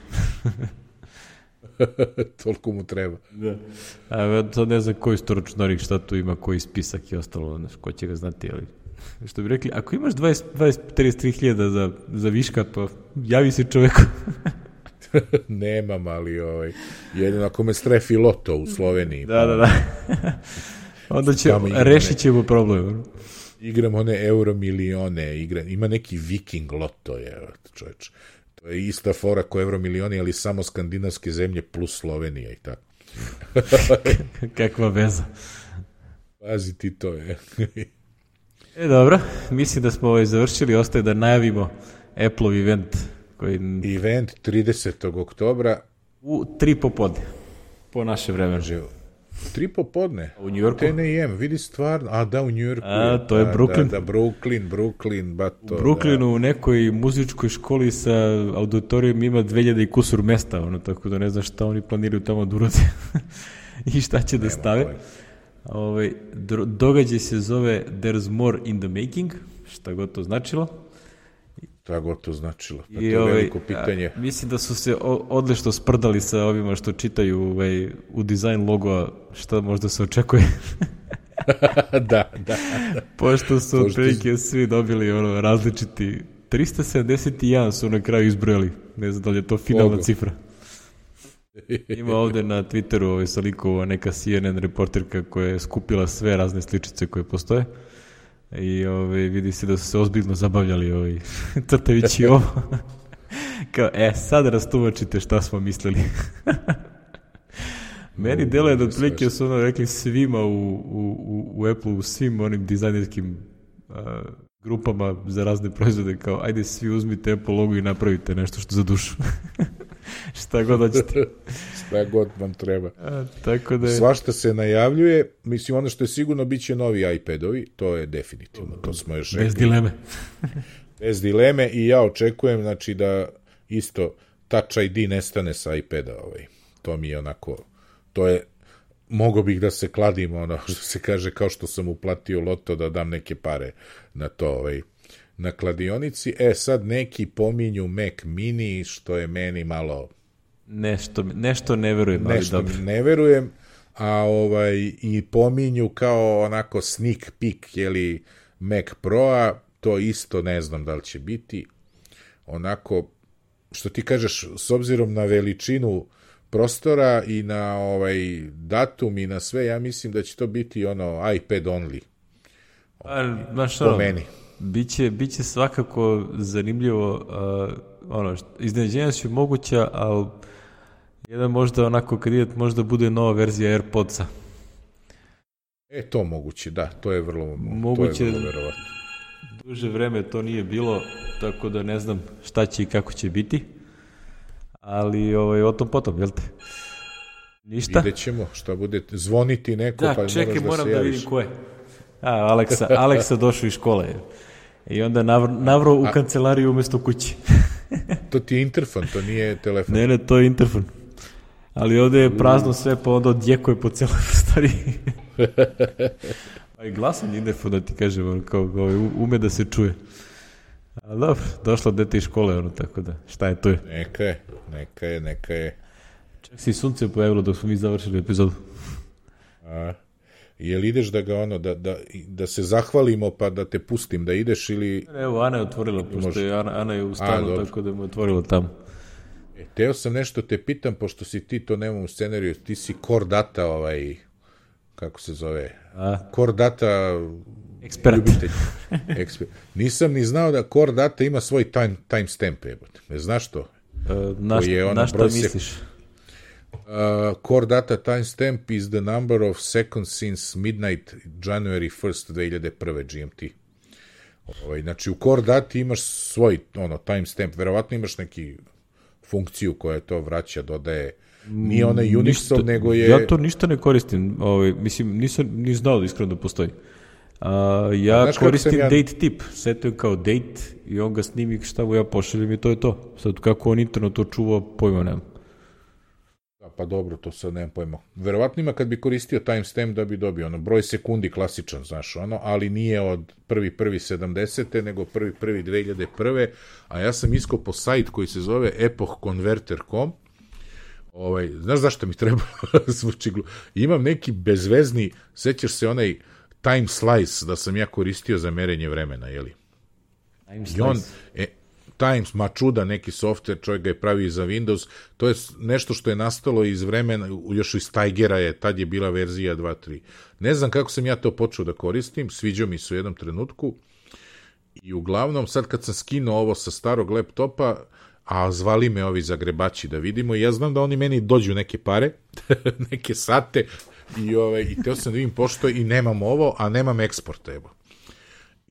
Toliko mu treba. Da. A sad ne znam koji sto računari, šta tu ima, koji spisak i ostalo, znaš, ko će ga znati, ali što bi rekli, ako imaš dvadeset, dvadeset, trideset tri hiljada za, za viška, pa javi se čoveku. Nemam, ali ovaj, jedino ako me strefi loto u Sloveniji. Da, pa, da, da. Onda će, rešit ćemo problem. Igram one euro milione, igram, ima neki viking loto, je, čoveč. To je ista fora ko euro milioni, ali samo skandinavske zemlje plus Slovenija i tako. Kakva veza. Pazi ti to je. E, dobro, mislim da smo ovaj završili, ostaje da najavimo Apple event. Koji... Event tridesetog oktobra. U tri popodne, po naše vremenu. Tri popodne? U Njujorku. ten a em, vidi stvarno. A da, u Njujorku. A, to je da, Brooklyn. Da, da, Brooklyn, Brooklyn, ba to. U Brooklynu, da. U nekoj muzičkoj školi sa auditorijom ima dve hiljade i kusur mesta, ono, tako da ne znam šta oni planiraju tamo da urade i šta će da stave. Ovaj, događaj se zove There's More in the Making, šta god to značilo. Šta god to značilo, pa I to je ovaj, veliko pitanje. A, mislim da su se odlično sprdali sa ovima što čitaju ovaj, u dizajn logoa, šta možda se očekuje. da, da, da. Pošto su otprilike svi dobili ono, različiti, trista sedamdeset jedan su na kraju izbrojali, ne znam da li je to finalna Ogo. cifra. Ima ovde na Twitteru ovaj, salikova neka C N N reporterka koja je skupila sve razne sličice koje postoje i ovaj, vidi se da su se ozbiljno zabavljali ovaj, crtajući ovo. Kao, e, sad rastumačite šta smo mislili. Meni delo je da otprilike su ono rekli svima u, u, u Apple, u svim onim dizajnerskim uh, grupama za razne proizvode, kao ajde svi uzmite Apple logo i napravite nešto što za dušu. Šta god hoćete. Šta god vam treba. A, tako da je... Svašta se najavljuje, mislim ono što je sigurno bit će novi iPadovi, to je definitivno, to smo još rekli. Bez dileme. Bez dileme i ja očekujem, znači da isto Touch I D nestane sa iPada, ovaj. To mi je onako, to je, mogo bih da se kladim, ono što se kaže, kao što sam uplatio loto da dam neke pare na to, ovaj, na kladionici. E, sad neki pominju Mac Mini, što je meni malo... Nešto, nešto ne verujem, ali nešto dobro. ne verujem, a ovaj, i pominju kao onako sneak peek, jeli, Mac Pro-a, to isto ne znam da li će biti. Onako, što ti kažeš, s obzirom na veličinu prostora i na ovaj datum i na sve, ja mislim da će to biti ono iPad only. A, znaš, po ono, meni. Biće, biće svakako zanimljivo, uh, ono, iznenađenja su moguća, ali jedan možda onako kandidat možda bude nova verzija AirPodsa. E, to moguće, da, to je vrlo, moguće, to je vrlo verovatno. Duže vreme to nije bilo, tako da ne znam šta će i kako će biti, ali ovaj, o tom potom, jel te? Ništa? Vidjet ćemo, šta bude, zvoniti neko, da, pa čekaj, moraš da moram se da javiš. vidim ko je. A, Aleksa, Aleksa došao iz škole. I onda navr, navro u kancelariju umjesto kući. To ti je interfon, to nije telefon. Ne, ne, to je interfon. Ali ovde je prazno sve, pa onda odjekuje po celoj prostoriji. A i glasan interfon, da ti kažem, kao, kao ume da se čuje. Ali dobro, došlo dete iz škole, ono, tako da, šta je to je? Neka je, neka je, neka je. Čak si sunce pojavilo dok smo mi završili epizodu. A, jel ideš da ga ono, da, da, da se zahvalimo pa da te pustim da ideš ili... Evo, Ana je otvorila, pošto je Ana, Ana je u stanu, A, tako da mu je otvorila tamo. E, teo sam nešto te pitam, pošto si ti to nemam u scenariju, ti si Core Data, ovaj, kako se zove, A? Core Data ekspert. Ljubitelj. Ekspert. Nisam ni znao da Core Data ima svoj time, timestamp, jebote. Ne znaš to? Uh, na, ono na što misliš? Uh, Core Data timestamp is the number of seconds since midnight January first two thousand one G M T. Ovaj, znači u Core Dati imaš svoj ono timestamp, verovatno imaš neki funkciju koja to vraća, dodaje. Nije ona Unixov, nego je... Ja to ništa ne koristim. Ovaj, mislim, nisam ni znao da iskreno da postoji. Uh, ja znaš koristim ja... date tip. Setujem kao date i on ga snimi šta mu ja pošaljem i to je to. Sad kako on interno to čuva, pojma nemam. Pa dobro, to sad nemam pojma. Verovatno ima kad bi koristio timestamp da bi dobio ono, broj sekundi klasičan, znaš, ono, ali nije od prvi prvi sedamdesete nego prvi prvi dve hiljade prve a ja sam iskao po sajt koji se zove epoch converter dot com. Ovaj, znaš zašto mi treba? Imam neki bezvezni, sećaš se onaj time slice da sam ja koristio za merenje vremena, jeli? Time slice? I on, e, Times, ma čuda, neki software, čovjek ga je pravi za Windows, to je nešto što je nastalo iz vremena, još iz Tigera je, tad je bila verzija dva tri. Ne znam kako sam ja to počeo da koristim, sviđao mi se u jednom trenutku i uglavnom sad kad sam skinuo ovo sa starog laptopa, a zvali me ovi zagrebači da vidimo i ja znam da oni meni dođu neke pare, neke sate i, ovaj, i teo sam da vidim pošto i nemam ovo, a nemam eksporta, evo.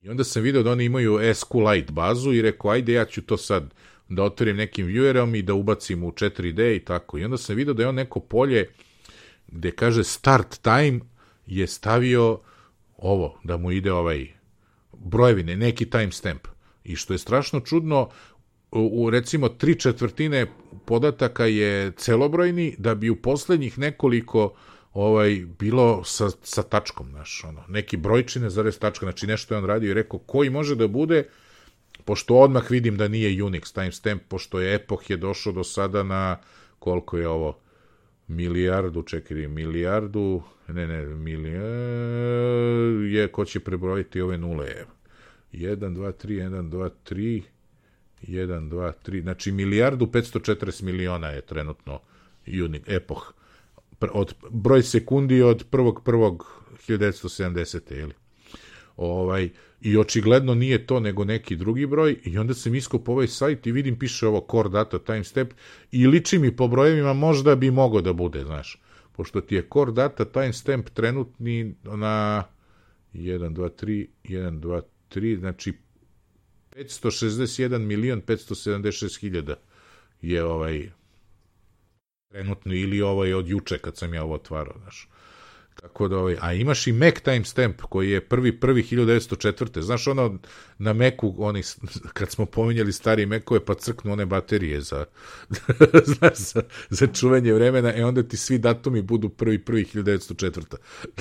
I onda sam vidio da oni imaju SQLite bazu i rekao, ajde ja ću to sad da otvorim nekim viewerom i da ubacim u četiri D i tako. I onda sam vidio da je on neko polje gde kaže start time je stavio ovo, da mu ide ovaj brojevine, neki timestamp. I što je strašno čudno, u recimo tri četvrtine podataka je celobrojni, da bi u poslednjih nekoliko ovaj, bilo sa, sa tačkom, znaš, ono, neki brojčine zarez tačka, znači nešto je on radio i rekao koji može da bude, pošto odmah vidim da nije Unix timestamp, pošto je Epoch je došao do sada na, koliko je ovo, milijardu, čekaj, milijardu, ne, ne, milijardu, je, ko će prebrojiti ove nule, evo, jedan, dva, tri, jedan, dva, tri, jedan, dva, tri, znači milijardu petsto četrdeset miliona je trenutno Unix, Epoch, od broj sekundi od prvog prvog hiljadu devetsto sedamdesete ili ovaj i očigledno nije to nego neki drugi broj i onda sam iskopao ovaj sajt i vidim piše ovo core data timestamp i liči mi po brojevima možda bi mogao da bude, znaš, pošto ti je core data timestamp trenutni na jedan, dva, tri, jedan, dva, tri, znači petsto šezdeset jedan milion petsto sedamdeset šest hiljada je ovaj trenutno ili ovaj od juče kad sam ja ovo otvarao, znaš. Tako da ovaj, a imaš i Mac timestamp koji je prvi prvi hiljadu devetsto četvrte Znaš ono na Macu, oni, kad smo pominjali stari Macove pa crknu one baterije za, znaš, za, za čuvanje vremena, e onda ti svi datumi budu prvi prvi hiljadu devetsto četvrte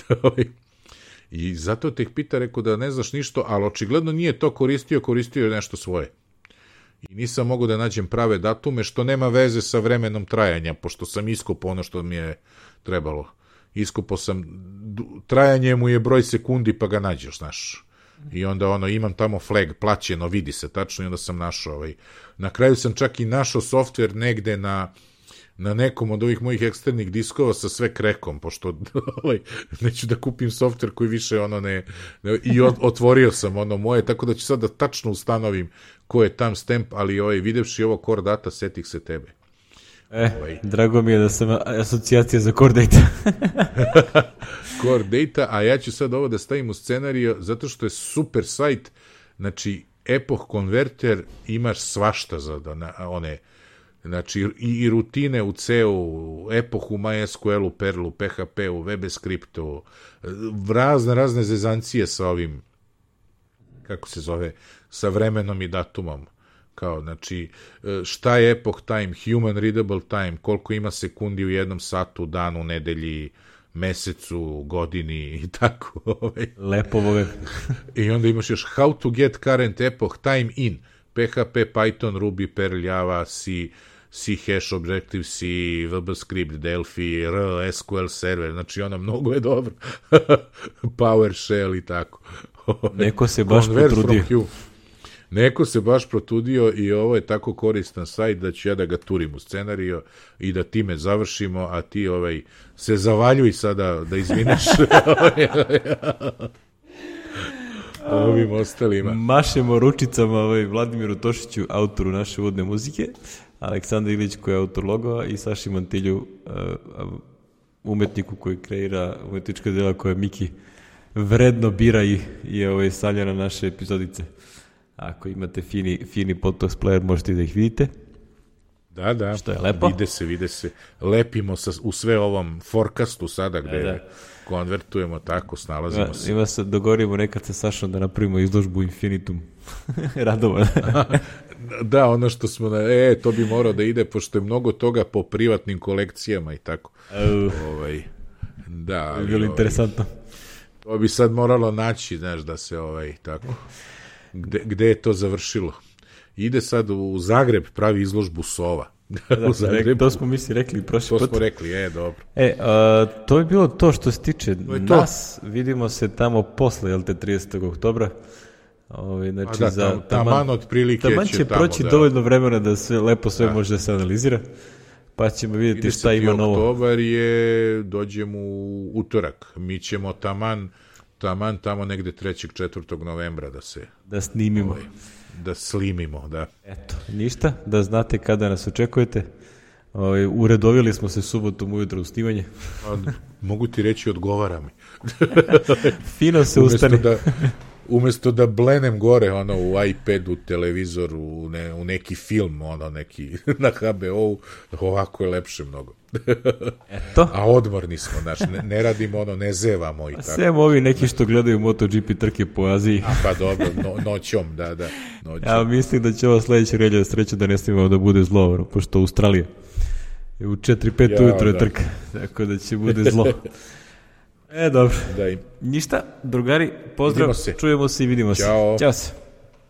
I zato te ih pita, rekao da ne znaš ništa, ali očigledno nije to koristio, koristio je nešto svoje. I nisam mogao da nađem prave datume, što nema veze sa vremenom trajanja, pošto sam iskopao ono što mi je trebalo. Iskopao sam, trajanje mu je broj sekundi, pa ga nađeš, znaš. I onda ono, imam tamo flag, plaćeno, vidi se tačno, i onda sam našao ovaj. Na kraju sam čak i našao softver negde na, na nekom od ovih mojih eksternih diskova sa sve krekom, pošto ovaj, neću da kupim softver koji više ono ne, ne i od, otvorio sam ono moje, tako da ću sad da tačno ustanovim ko je timestamp, ali ovaj, videvši ovo core data, setih se tebe. E, ovaj. Drago mi je da sam asocijacija za core data. Core data, a ja ću sad ovo da stavim u scenariju, zato što je super sajt, znači Epoch Converter, imaš svašta za da, na, one, znači i, i rutine u C-u, Epoch u MySQL-u, Perlu, P H P-u, VBScriptu, razne, razne zezancije sa ovim, kako se zove, sa vremenom i datumom. Kao, znači, šta je epoch time, human readable time, koliko ima sekundi u jednom satu, danu, nedelji, mesecu, godini i tako. Lepo ove. I onda imaš još how to get current epoch time in P H P, Python, Ruby, Perl, Java, C, C hash, Objective-C, VBScript, Delphi, R, S Q L server, znači ono, mnogo je dobro. PowerShell i tako. Neko se baš potrudio. Neko se baš protudio i ovo je tako koristan sajt da ću ja da ga turim u scenariju i da time završimo, a ti ovaj, se zavaljuj sada da izvineš ovim ostalima. Mašemo ručicama ovaj, Vladimiru Tošiću, autoru naše uvodne muzike, Aleksandar Ilić koji je autor logova i Saši Mantilju, umetniku koji kreira umetnička dela koje Miki vredno bira i, i ovaj, stavlja na naše epizodice. Ako imate fini, fini podcast player, možete da ih vidite. Da, da. Što je lepo. Vide se, vide se. Lepimo sa, u sve ovom forecastu sada gde da, da. konvertujemo tako, snalazimo ima, se. Ima se, dogovorimo nekad sa Sašom da napravimo izložbu Infinitum. Radovan. Da, ono što smo, na, e, to bi morao da ide, pošto je mnogo toga po privatnim kolekcijama i tako. Uh, ovaj, da. Ali, bilo ovaj, interesantno. To bi sad moralo naći, znaš, da se ovaj, tako... Gde, gde je to završilo? Ide sad u Zagreb, pravi izložbu Sova. Da, u Zagrebu. To smo mi si rekli prošli put. To smo rekli, e, dobro. E, a, to je bilo to što se tiče nas. Vidimo se tamo posle, jel te, tridesetog oktobra. Ove, znači, da, za, tam, taman otprilike taman će, će tamo, proći da. dovoljno vremena da sve lepo sve da. može da se analizira. Pa ćemo vidjeti šta ima novo. Oktobar je, dođemo u utorak. Mi ćemo taman taman tamo negde trećeg četvrtog novembra da se... Da snimimo. Ovaj, da slimimo, da. Eto, ništa, da znate kada nas očekujete. Ovaj, uredovili smo se subotom ujutro u snimanje. A, mogu ti reći, odgovara mi. Fino se ustane. Da, umesto da blenem gore ono u iPadu, televizoru, u, ne, u neki film, ono neki na ha be o-u, ovako je lepše mnogo. Eto. A odmorni smo, znaš, ne, ne radimo ono, ne zevamo i tako. Sve ovi neki što gledaju MotoGP trke po Aziji. A pa dobro, no, noćom, da, da. Noćom. Ja mislim da će ovo sledeće relje da sreće da ne snimamo da bude zlo, pošto Australija u četiri pet ja, ujutro je trka, tako da će bude zlo. E, dobro. Da im. Ništa, drugari, pozdrav, se. čujemo se i vidimo Ćao. se. Ćao se.